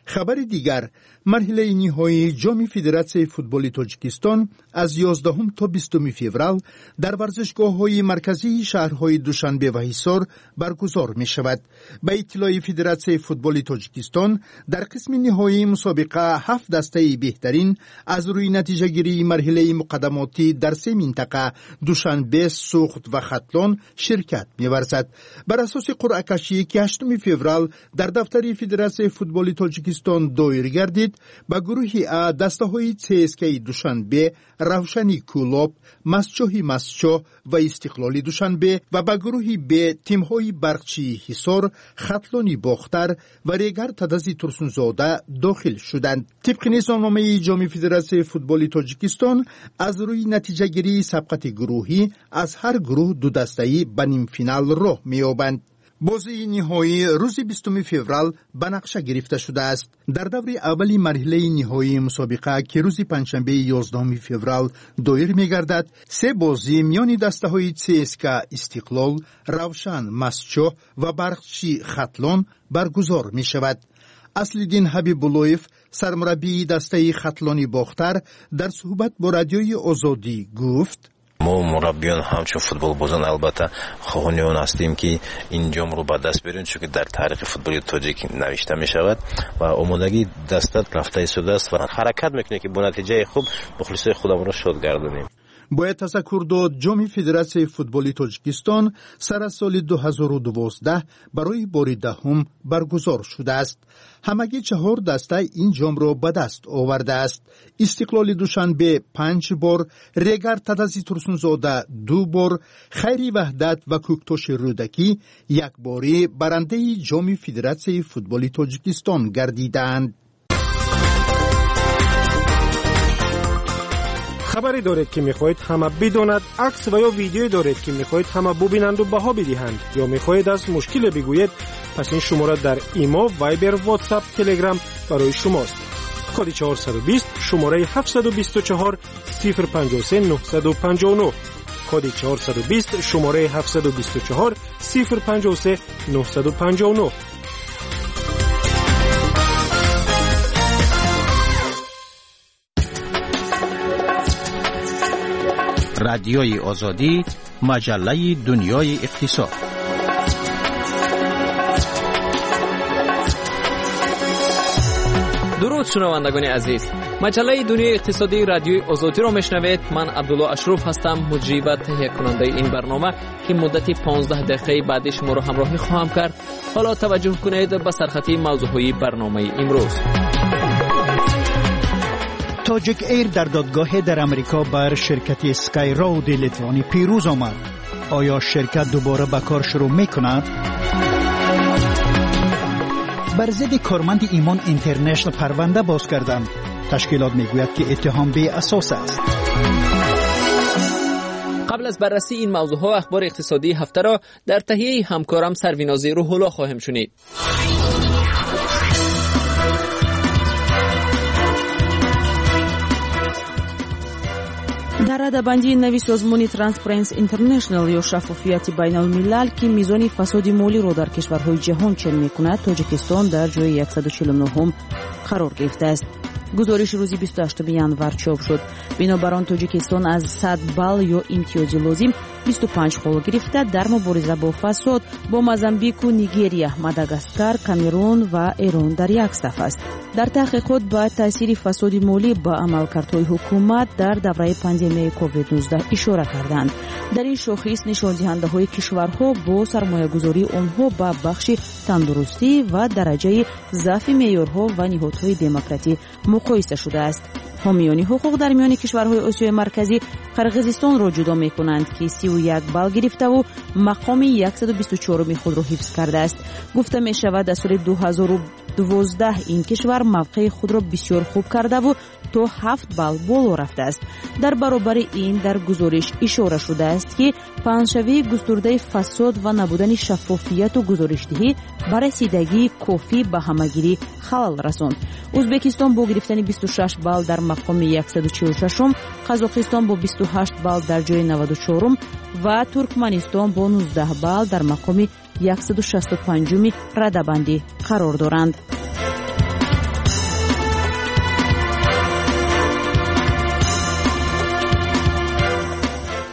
خبر دیگر، مرحله نهایی جام فدراسیون فوتبال تاجیکستان از یازدهم تا بیستم فوریه در ورزشگاه‌های مرکزی شهرهای دوشنبه و حصار برگزار می‌شود. به اطلاع فدراسیون فوتبال تاجیکستان در قسم نهایی مسابقه هفت دسته بهترین از روی نتیجه گیری مرحله مقدماتی در سه منطقه دوشنبه، سوخت و ختلان شرکت می‌ورزد. بر اساس قرعه کشی که هشتم فوریه در دفتر فدراسیون فوتبال تاجیکستان دایر گردید، با گروه ا دسته‌های سی اس کی دوشنبه، روشنی کولوب، مسچوهی مسچو و استقلالی دوشنبه و با گروه ب تیم‌های برقچی حصار، ختلانی باختر و ریگر تدزی ترسونزاده داخل شدند. طبق نظامنامه جام فدراسیون فوتبال تاجیکستان از روی نتیجه گیری سبقت گروهی از هر گروه دو دسته‌ای به نیم فینال راه می‌یابند. بازی نهایی روز بیستم فوریه به نقشه گرفته شده است. در دور اولی مرحله نهایی مسابقه که روز پنجشنبه یازدهم فوریه دایر می‌گردد، سه بازی میان دسته‌های سی اس کی استقلال، روشن مسچو و برقچی ختلان برگزار می‌شود. اصل‌الدین حبیب‌اللهیف، سرمربی دسته ختلانی باختر، در صحبت با رادیوی آزادی گفت: ما مربیان همچون فوتبال بازان البته خواهان هستیم که این جام رو به دست بیاریم، چون که در تاریخ فوتبال تاجیک نوشته می شود و آمادگی دستت رفته ایستاده است و حرکت میکنه که با نتیجه خوب مخلصای خودمون رو شاد گردونیم. باید تذکر داد جام فدراسیون فوتبال تاجیکستان سر از سال دو هزار و دوازده برای بار دهم برگزار شده است. همگی چهار دسته این جام را به دست آورده است. استقلال دوشنبه پنج بار، ریگر تدزی ترسونزاده دو بار، خیری وحدت و کوکتاش رودکی یک باری برنده جام فدراسیون فوتبال تاجیکستان گردیدند. خبری دارید که میخواهید همه بداند، عکس و یا ویدیویی دارید که میخواهید همه ببینند و بها بدهند، یا میخواهید از مشکل بگویید، پس این شماره در ایما، وایبر، واتساپ، تلگرام برای شماست. کد چهارصد و بیست، شماره هفتصد و بیست و چهار صفر پنجاه و سه نهصد و پنجاه و نه. کد چهارصد و بیست، شماره هفتصد و بیست و چهار صفر پنجاه و سه نهصد و پنجاه و نه. رادیوی آزادی، مجله دنیای اقتصاد. درود شنوندگان عزیز، مجله دنیای اقتصادی رادیوی آزادی را میشنوید. من عبدالله اشرف هستم، مجری و تهیه کننده این برنامه که مدتی پانزده دقیقه بعد شما را همراهی خواهم کرد. حالا توجه کنید به سرخطی موضوعهای برنامه امروز. تاجیک ایر در دادگاه در امریکا بر شرکت اسکای راود لیتوانی پیروز آمد. آیا شرکت دوباره به کار شروع میکند؟ بر ضد کارمند ایمان اینترنشنال پرونده باز کردند. تشکیلات میگوید که اتهام بی اساس است. قبل از بررسی این موضوع ها اخبار اقتصادی هفته را در تهیه همکارم سرویناز روح‌الله خواهم شنید. در رده‌بندی نوی سازمان ترانسپرنسی اینترنشنال یا شفافیت بین الملل که میزان فساد مالی را در کشورهای جهان چنین می‌کند، تاجیکستان در جای صد و چهل و نه قرار گرفته است. گزارش روزی بیست و هشتم ژانویه چاپ شد. بنابر آن تاجیکستان از صد بال یا امتیاز لازم بیست و پنج بال گرفته در مبارزه با فساد با موزامبیک و نیگریا، ماداگاسکار، کامرون و ایران در یک صف است. در تحقیقات با تاثیر فساد مالی با عملکردهای حکومت در دوره پاندمی کووید نوزده اشاره کردند. در این شاخص نشان دهنده‌های کشورها با سرمایه‌گذاری آنها با بخش تندرستی و درجه ضعف معیارها و نهادهای دموکراتی مقایسه شده است. حامیان حقوق در میان کشورهای آسیای مرکزی قرقیزستان را جدا می‌کنند که سی و یک بال گرفته و مقام صد و بیست و چهار خود را حفظ کرده است. گفته می‌شود در سال دو هزار و دوازده این کشور موقع خود را بسیار خوب کرده و تا هفت بال بالا رفته است. در برابر این در گزارش اشاره شده است که پنجشنبه گسترده فساد و نبودن شفافیت و گزارشدهی بر رسیدگی کافی به همگیری خلل رساند. ازبکستان با گرفتن بیست و شش بال در مقام صد و چهل و شش، قزاقستان با بیست و هشت بال در جای نود و چهار و ترکمنستان با نوزده بال در مقام صد و شصت و پنج رده‌بندی قرار دارند.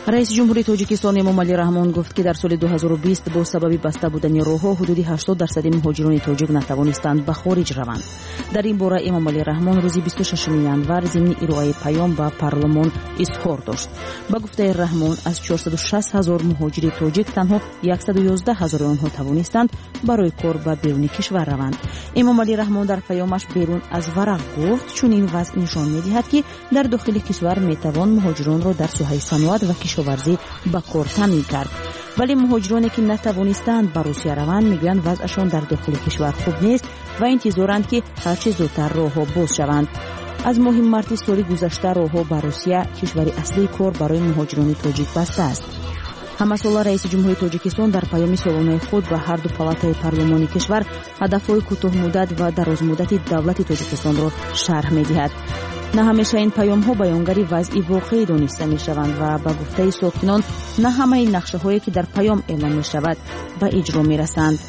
رئیس جمهوری تاجیکستان امامعلی رحمان گفت که در سال دو هزار و بیست با سبب بسته بودن راهها حدود هشتاد درصد مهاجران تاجیک نتوانستند به خارج روند. در این باره امامعلی رحمان روز بیست و ششم ینور ضمن ارائه پیام به پارلمان اظهار داشت. با گفته رحمان از چهارصد و شصت هزار مهاجر تاجیک تنها صد و یازده هزار آنها توانستند برای کار به بیرون کشور روند. امامعلی رحمان در پیامش بیرون از ورق گفت چون این وضع نشان می‌دهد که در داخل کشور میتوان مهاجران را در ساحه صنعت و کشاورزی به کار تامین کرد. ولی مهاجرانی که نتوانستند به روسیه روند میگویند وضعشان در داخل کشور خوب نیست و انتظارند که هرچه زودتر راهها باز شوند. از ماه مارس سال گذشته راهها به روسیه کشور اصلی کار برای مهاجران تاجیک بسته است. همساله رئیس جمهوری تاجیکستان در پیام سالانه خود به هر دو پالاتای پارلمانی کشور هدفهای کوتاه مدت و دراز مدت دولت تاجیکستان را شرح می‌دهد. نه همیشه این پیام ها بیانگری وضعی واقعی دانسته می شوند و به گفته ساکنان نه همه این نقشه هایی که در پیام اعلام می شود به اجرا می رسند.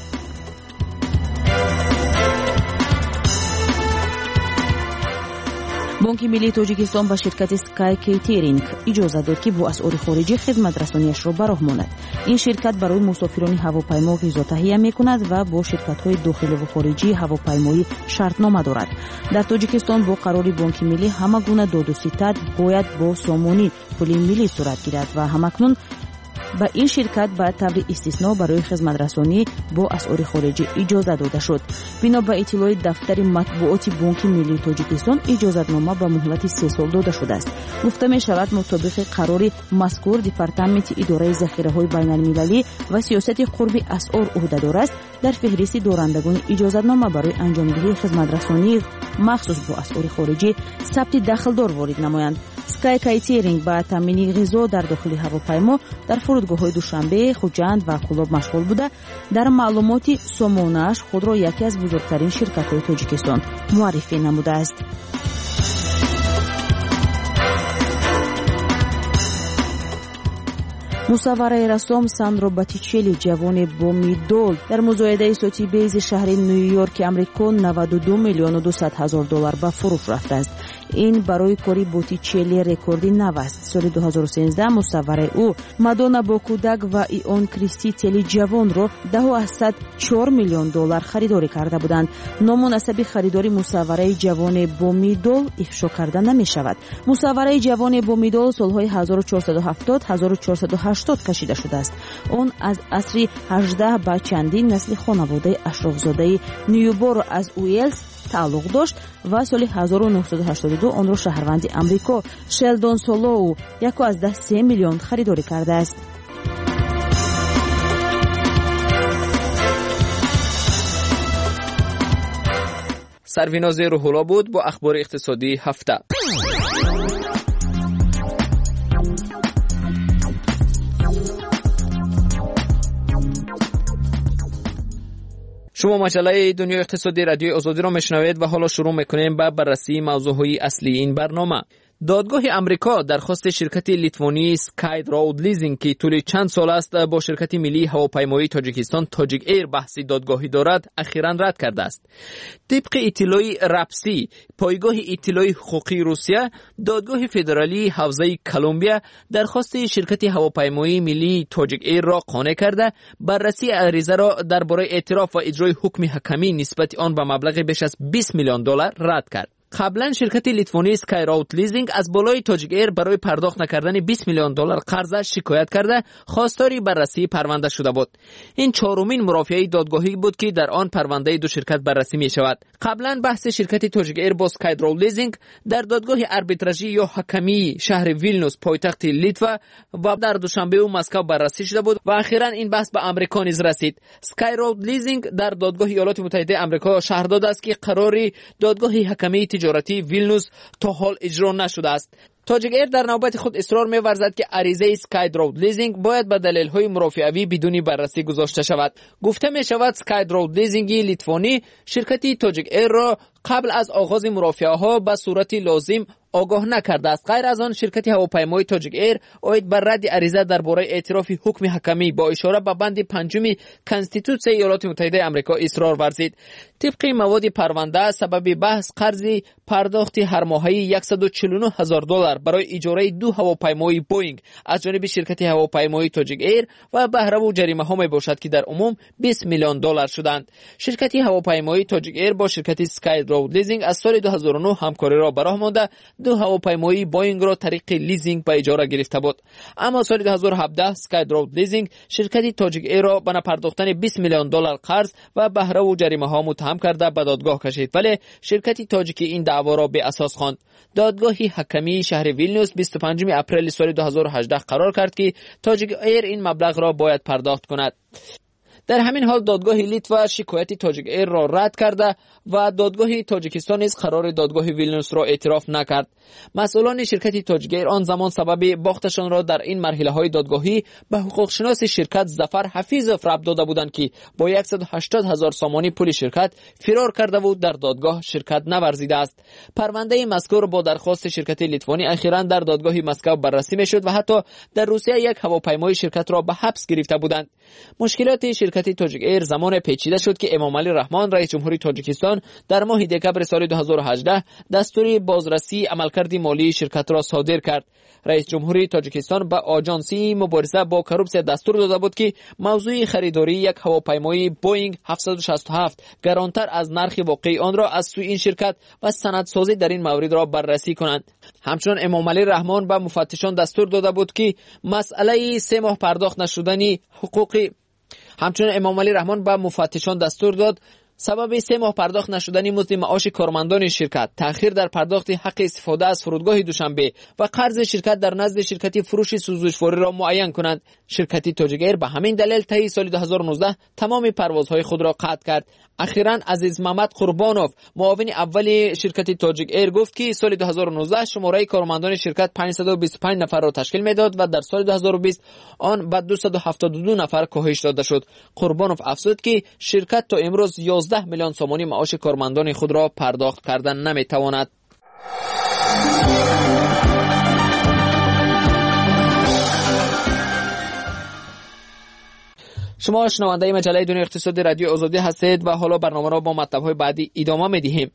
بانک ملی تاجیکستان به شرکت سکای کیترینگ اجازه داد که با اسعار خارجی خدمت رسانیش را به راه ماند. این شرکت برای مسافران هواپیما غذا تهیه می‌کند و با شرکت‌های داخلی و خارجی هواپیمایی شرطنامه دارد. در تاجیکستان با قرار بانک ملی همه گونه داد و ستد باید با سامانی پول ملی صورت گیرد و همکنون با این شرکت به طور استثنا برای خدمت رسانی با اسعار خارجی اجازه داده شد. بنا به اطلاع دفتر مطبوعات بانک ملی تاجیکستان اجازتنامه به مهلت سه سال داده شده است. گفته می شود مطابق قرار مذکور دپارتمنت اداره ذخیره‌های بین‌المللی و سیاست قرب اسعار عهدهدار است در فهرست دارندگان اجازتنامه برای انجامدهی خدمت رسانی مخصوص با اسعار خارجی ثبت دخلدار وارد نمایند. سکای کیترینگ با تامین غذا در داخل هواپیما در فرودگاه‌های دوشنبه، خوجند و قلاب مشغول بوده. در معلومات سامانه‌اش خود را یکی از بزرگترین شرکت‌های تاجیکستان معرفی نموده است. مصور رسام ساندرو باتیچلی جوان بومیدول در مزایده صوتی بیز شهر نیویورک امریکا نود و دو میلیون و دویست هزار دلار به فروش رفته است. این برای کاری بوتیچلی رکوردی نو است. سال دو هزار و سیزده مصور او مادونا با کودک و ایون کریستی تلی جوان را ده و هشتصد و چهار میلیون دلار خریداری کرده بودند. نامناسب خریداری مصور جوان بومیدول افشا کرده نمی شود. مصور جوان بومیدول سالهای هزار و چهارصد و هفتاد تا هزار و چهارصد و هشتاد کشیده شده است. آن از عصر هجده به چندین نسل خانواده اشرافزاده نیوبور از ویلز تعلق داشت و سال هزار و نهصد و هشتاد و دو آن را شهروند امریکا شلدون سولو یک از ده سه میلیون خریداری کرده است. سرویناز روح‌الله بود با اخبار اقتصادی هفته. شما مجله دنیای اقتصادی رادیوی آزادی را میشنوید و حالا شروع میکنیم به بررسی موضوعهای اصلی این برنامه. دادگاه امریکا درخواست شرکت لیتوانی سکای رود لیزینگ که طول چند سال است با شرکت ملی هواپیمایی تاجیکستان تاجیک ایر بحثی دادگاهی دارد اخیراً رد کرده است. طبق اطلاع رپسی پایگاه اطلاع حقوقی روسیه، دادگاه فدرالی حوزه کلمبیا درخواست شرکت هواپیمایی ملی تاجیک ایر را قانع کرده بررسی عریضه را درباره اعتراف و اجرای حکم حکمی نسبت آن به مبلغ بیش از بیست میلیون دلار رد کرد. قبلا شرکت لیتوانی سکای رود لیزینگ از بالای تاجیک ایر برای پرداخت نکردن بیست میلیون دلار قرض شکایت کرده خواستاری بررسی پرونده شده بود. این چهارمین مرافعه دادگاهی بود که در آن پرونده دو شرکت بررسی می شود. قبلا بحث شرکت تاجیک ایر با سکای رود لیزینگ در دادگاه آربیتراژی یا حکمی شهر ویلنوس پایتخت لیتوا و در دوشنبه و مسکو بررسی شده بود و اخیراً این بحث به امریکا نیز رسید. سکای رود لیزینگ در دادگاه ایالات متحده آمریکا شهر داده است که قراری دادگاه حکمی تجارتی ویلنوس تا حال اجرا نشده است. تاجیک ایر در نوبت خود اصرار می‌ورزد که عریضه سکای رود لیزینگ باید به دلایل‌های مرافعه‌ای بدون بررسی گذاشته شود. گفته می‌شود سکای رود لیزینگ لیتوانی شرکت تاجیک ایر را قبل از آغاز مرافعه‌ها به صورت لازم آگاه نکرده است. غیر از آن شرکت هواپیمایی تاجیک ایر اوید بر رد عریضه درباره اعتراف حکم حکمی با اشاره به بند پنجم کنستیتوسیون ایالات متحده آمریکا اصرار ورزید. طبق مواد پرونده سبب بحث قرض پرداخت هر ماهی صد و چهل و نه هزار دلار برای اجاره دو هواپیمای بوینگ از جانب شرکت هواپیمایی تاجیک ایر و بهره و جریمه ها می باشد که در عموم بیست میلیون دلار شدند. شرکت هواپیمایی تاجیک ایر با شرکت اسکای رود لیزینگ از سال دو هزار و نه همکاری را به راه مانده دو هواپیمایی بوینگ را طریق لیزینگ به اجاره گرفته بود. اما سال دو هزار و هفده اسکای رود لیزینگ شرکت تاجیک ایر را به نپرداختن بیست میلیون دلار قرض و بهره و جریمه ها متهم کرده به دادگاه کشید، ولی شرکت تاجیکی این دعوا را به اساس خواند. دادگاه حکمی شهر ویلنیوس بیست و پنجم اپریل سال دو هزار و هجده قرار کرد که تاجیک ایر این مبلغ را باید پرداخت کند. در همین حال دادگاه لیتوا شکایت تاجیک ایر را رد کرده و دادگاه تاجیکستان نیز قرار دادگاه ویلنیوس را اعتراف نکرد. مسئولان شرکت تاجیک ایر آن زمان سبب باختشان را در این مرحله های دادگاهی به حقوق شناس شرکت ظفر حفیظوف ربط داده بودند که با صد و هشتاد هزار سامانی پول شرکت فرار کرده و در دادگاه شرکت نورزیده است. پرونده مذکور با درخواست شرکت لیتوانی اخیراً در دادگاه مسکو بررسی میشد و حتی در روسیه یک هواپیمای شرکت را به حبس گرفته بودند. مشکلات شرکت تاجیک ایر زمان پیچیده شد که امام علی رحمان رئیس جمهوری تاجیکستان در ماه دکمبر سال دو هزار و هجده دستور بازرسی عملکرد مالی شرکت را صادر کرد. رئیس جمهوری تاجیکستان به آژانسی مبارزه با کروپسیا دستور داده بود که موضوع خریداری یک هواپیمای بوینگ هفتصد و شصت و هفت گرانتر از نرخ واقعی آن را از سوی این شرکت و سندسازی در این مورد را بررسی کنند. همچنین امام علی رحمان به مفتشان دستور داده بود که مسئله سه ماه پرداخت نشدنی حقوقی همچنین امام علی رحمان به مفتشان دستور داد سبب سه ماه پرداخت نشدنی مزد معاش کارمندان شرکت، تأخیر در پرداخت حق استفاده از فرودگاه دوشنبه و قرض شرکت در نزد شرکت فروش سوزوشفوری را معین کنند. شرکت تاجیک ایر به همین دلیل طی سال دو هزار و نوزده تمام پروازهای خود را قطع کرد. اخیراً عزیز محمد قربانوف معاون اول شرکت تاجیک ایر گفت که سال دو هزار و نوزده شماره کارمندان شرکت پانصد و بیست و پنج نفر را تشکیل میداد و در سال دو هزار و بیست آن به دویست و هفتاد و دو نفر کاهش داده شد. قربانوف افزود که شرکت تا امروز یازده میلیون سامانی معاش کارمندان خود را پرداخت کردن نمیتواند. شما شنونده مجله دنیا اقتصادی رادیو آزادی هستید و حالا برنامه را با مطلب‌های بعدی ادامه می‌دهیم.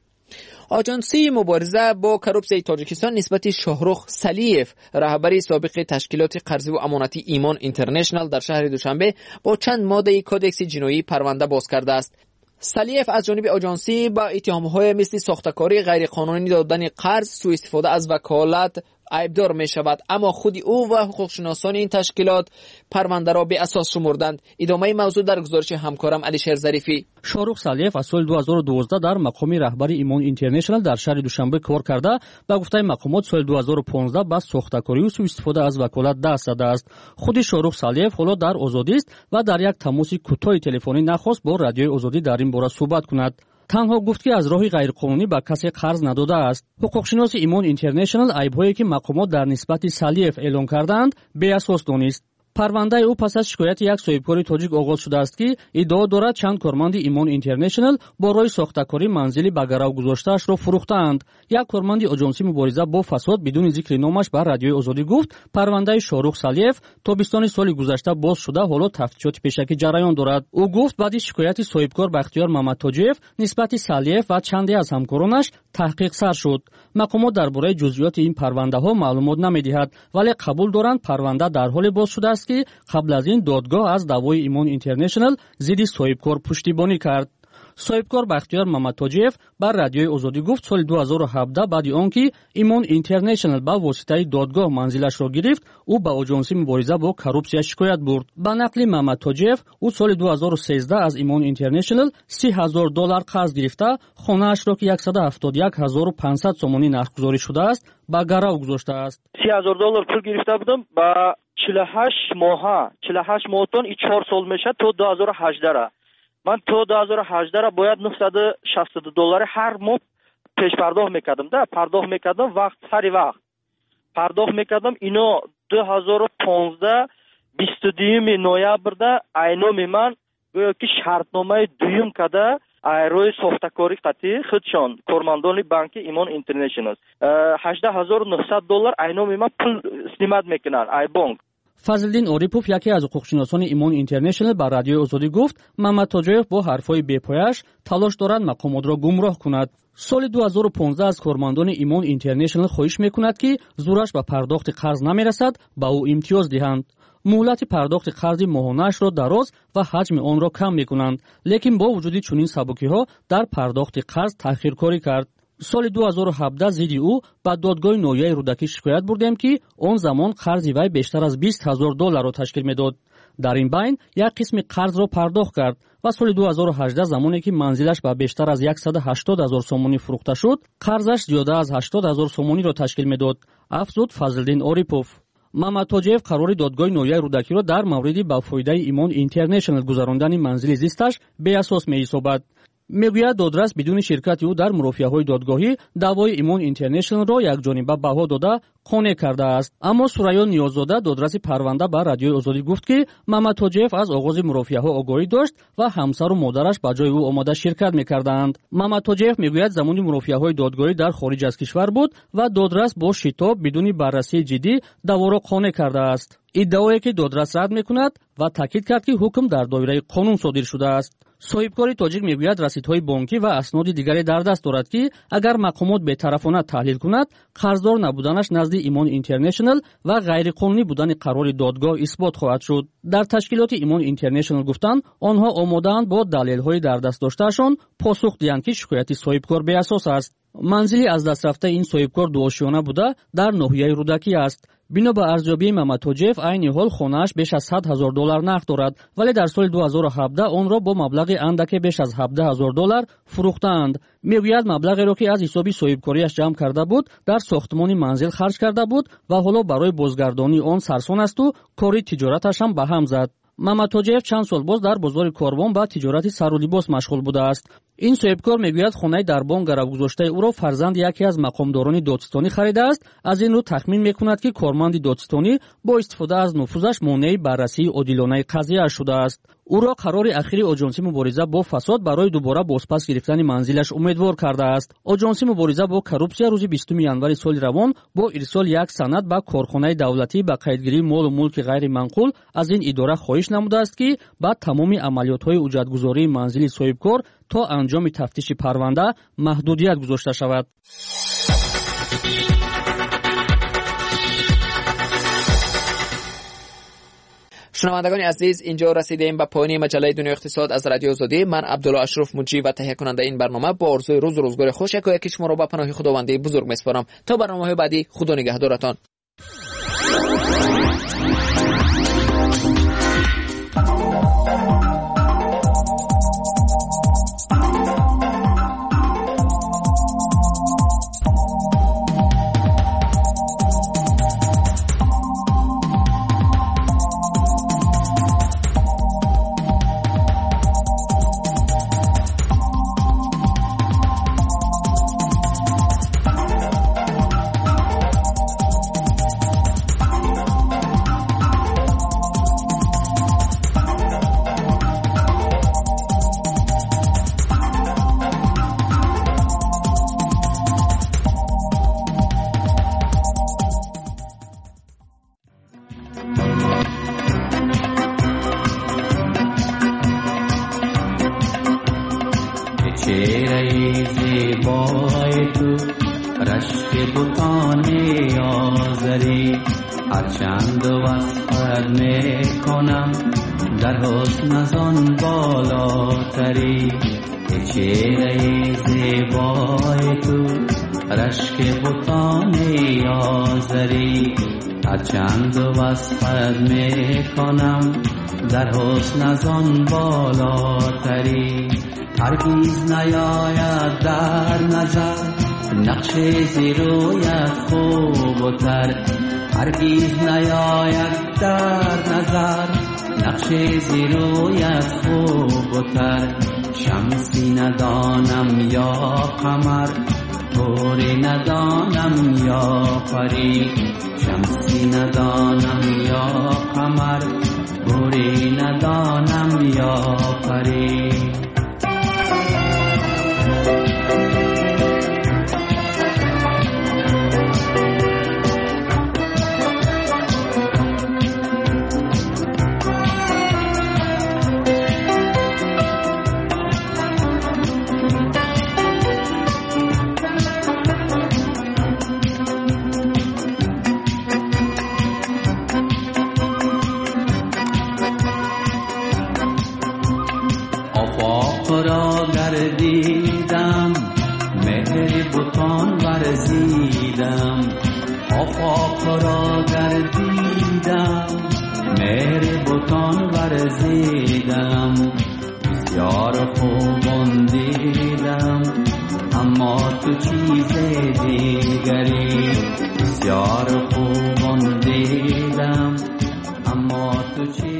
آژانسی مبارزه با کروپسیای تاجیکستان نسبت شاهرخ سلیف رهبری سابق تشکیلات قرضی و امانتی ایمان اینترنشنال در شهر دوشنبه با چند ماده کدکس جنایی پرونده باز کرده است. سلیف از جانب آژانسی با اتهام‌های مثل ساختکاری غیرقانونی دادن قرض، سوء استفاده از وکالت عیبدار می شود، اما خود او و حقوق شناسان این تشکیلات پرونده را به اساس شمردند. ادامه موضوع در گزارش همکارم علیشیر ظریفی. شاهرخ سلیف از سال دو هزار و دوازده در مقام رهبری ایمان اینترنشنال در شهر دوشنبه کار کرده و گفته مقامات سال دو هزار و پانزده با ساختکاری و سوء استفاده از وکالت دست زده است. خود شاهرخ سلیف حالا در آزادی است و در یک تماس کوتاه تلفنی نخواست با رادیوی آزادی در این باره صحبت کند. تنها گفت که از راه غیرقانونی به کسی قرض نداده است. حقوقشناس ایمان اینترنشنال عیب‌هایی که مقامات در نسبت سلیف اعلام کردند بی اساس دانست. پرونده او پس از شکایت یک صاحبکار تاجیک آغاز شده است که ادعا دارد چند کارمند ایمان اینترنشنال برای ساختکاری منزلی به گرو گذاشته‌اش را فروختند. یک کارمند آژانسی مبارزه با فساد بدون ذکر نامش به رادیوی آزادی گفت پرونده شاهرخ سلیف تابستان سال گذشته باز شده، حالا تفتیشات پیشکی جریان دارد. او گفت بعد از شکایت صاحبکار بختیار محمد تاجیف نسبت سلیف و چندی از همکارانش تحقیق سر شد. مقامات درباره جزئیات این پرونده ها معلومات نمی‌دهد، ولی قبول دارند پرونده در حال باز شده است که قبل از این دادگاه از دعوای ایمان اینترنشنال ضد صاحبکار پشتیبانی کرد. صاحبکار بختیار محمد تاجیف بر رادیوی آزادی گفت سال دو هزار و هفده بعد آنکه ایمان اینترنشنال با واسطه دادگاه منزلش را گرفت، او به آژانسی مبارزه با کروپسیا شکایت برد. به نقل محمد تاجیف، او سال دو هزار و سیزده از ایمان اینترنشنال سی هزار دلار قرض گرفته، خانه‌اش را که صد و هفتاد و یک هزار و پانصد سومانی نرخ‌گذاری شده است، به گرو گذاشته است. سی هزار دلار پول گرفته بودم با چهل و هشت ماه چهل و هشت ماهتون این چهار سال میشه تا دو هزار و هجده را من تا دو هزار و هجده را باید نهصد و شصت دلار هر ماه پیش پرداخت میکردم. ده پرداخت میکردم وقت سری وقت پرداخت میکردم. اینا دو هزار و پانزده بیست و دوم نوامبر ده اینام من گویا که شرطنامه دویم کده روی ساختکاری قطعی خودشان کارمندان بانک ایمان اینترنشنال هجده هزار و نهصد دلار اینام ما پول استیماد میکنن ای بانک. فضلدین اوریپوف یکی از حقوقشناسان ایمان اینترنشنال با رادیوی آزادی گفت محمد تاجیف با حرفای بی‌پایه‌اش تلاش دارد مقامات را گمراه کند. سال دو هزار و پانزده از کارمندان ایمان اینترنشنال خواهش میکند که زورش به پرداخت قرض نمیرسد با او امتیاز دهند. مهلت پرداخت قرض ماهانه‌اش را دراز و حجم آن را کم میکنند، لیکن با وجود چنین سبکی‌ها در پرداخت قرض تأخیرکاری کرد. سال دو هزار و هفده ضد او به دادگاه ناحیه رودکی شکایت بردیم که آن زمان قرض وی بیشتر از بیست هزار دلار را تشکیل میداد. در این بین یک قسم قرض را پرداخت کرد و سال دو هزار و هجده زمانی که منزلش به بیشتر از صد و هشتاد هزار سومونی فروخته شد، قرضش زیاده از هشتاد هزار سومونی را تشکیل میداد، افزود فضلدین اوریپوف. محمد تاجیف قرار دادگاه ناحیه رودکی را در مورد با فایده ایمان اینترنشنال گذراندن منزل زیستش به اساس می‌یابد. میگوید دادرس بدون شرکت او در مرافعه‌های دادگاهی دعوای ایمان اینترنشنال را یکجانبه بها داده قانع کرده است. اما سوریا نیاززاده دادرس پرونده به رادیوی آزادی گفت که محمد تاجیف از آغاز مرافعه‌ها آگاهی داشت و همسر و مادرش به جای او آماده شرکت می‌کردند. محمد تاجیف میگوید زمانی مرافعه‌های دادگاهی در خارج از کشور بود و دادرس با شتاب بدون بررسی جدی دعوا را قانع کرده است. ادعایی که دادرس رد می‌کند و تاکید کرد که حکم در دایره قانون صادر شده است. صاحبکار تاجیک میگوید رسیدهای بانکی و اسناد دیگری در دست دارد که اگر مقامات بی‌طرفانه تحلیل کند قرضدار نبودنش نزد ایمان اینترنشنال و غیر قانونی بودن قرار دادگاه اثبات خواهد شد. در تشکیلات ایمان اینترنشنال گفتند آنها آماده‌اند با دلایل‌های در دست داشتهشان پاسخ دهند که شکایت صاحبکار بی اساس است. منزلی از دست رفته این صاحبکار دو آشیانه بوده در ناحیه رودکی است. بنا به ارزیابی محمد تاجیف عین حال خانه‌اش بیش از صد هزار دلار نقد دارد، ولی در سال دو هزار و هفده آن را با مبلغ اندک بیش از هفده هزار دلار فروختند. میگوید مبلغی را که از حساب صاحبکاریش جمع کرده بود در ساختمان منزل خرج کرده بود و حالا برای بازگردانی آن سرسان است و کاری تجارتش هم به هم زد. محمد تاجیف چند سال باز در بازار کاروان با تجارت سر و لباس مشغول بوده است. این صاحبکار میگوید خانه در بانک گرو گذاشته او را فرزند یکی از مقامداران دادستانی خریده است. از این رو تخمین میکند که کارمند دادستانی با استفاده از نفوذش مانع بررسی عادلانه قضیه شده است. او را قرار اخیر آژانس مبارزه با فساد برای دوباره بازپس گرفتن منزلش امیدوار کرده است. آژانس مبارزه با کورپسیا روز بیستم ژانویه سال روان با ارسال یک سند به کارخانه دولتی به قیدگیری مال و ملک غیر منقول از این اداره خواهش نموده است که بعد تمام عملیات‌های اجرتگذاری منزل صاحبکار تا انجام تفتیش پرونده محدودیت گذاشته شود. شنوندگان عزیز، اینجا رسیدیم به پایان مجله دنیا اقتصاد از رادیو آزادی. من عبدالله اشرف مجری و تهیه کننده این برنامه با آرزوی روز و روزگار خوش یکی شما را به پناه خداوند بزرگ میسپارم. تا برنامه‌های بعدی، خدا نگهدارتان. چند وصفت میکنم در حسن از آن بالاتری هرگز نیاید در نظر نقش زیرویت خوب و تر هرگز نیاید در نظر نقش زیرویت خوب و تر شمسی ندانم یا قمر طوری ندانم یا پری شمسی ندانم یا قمر طوری ندانم یا پری را گردیدم مهر بتان ورزیدم آفاق را گردیدم مهر بتان ورزیدم بسیار خوبان دیدم اما تو چیز دیگری بسیار خوبان دیدم اما تو چیز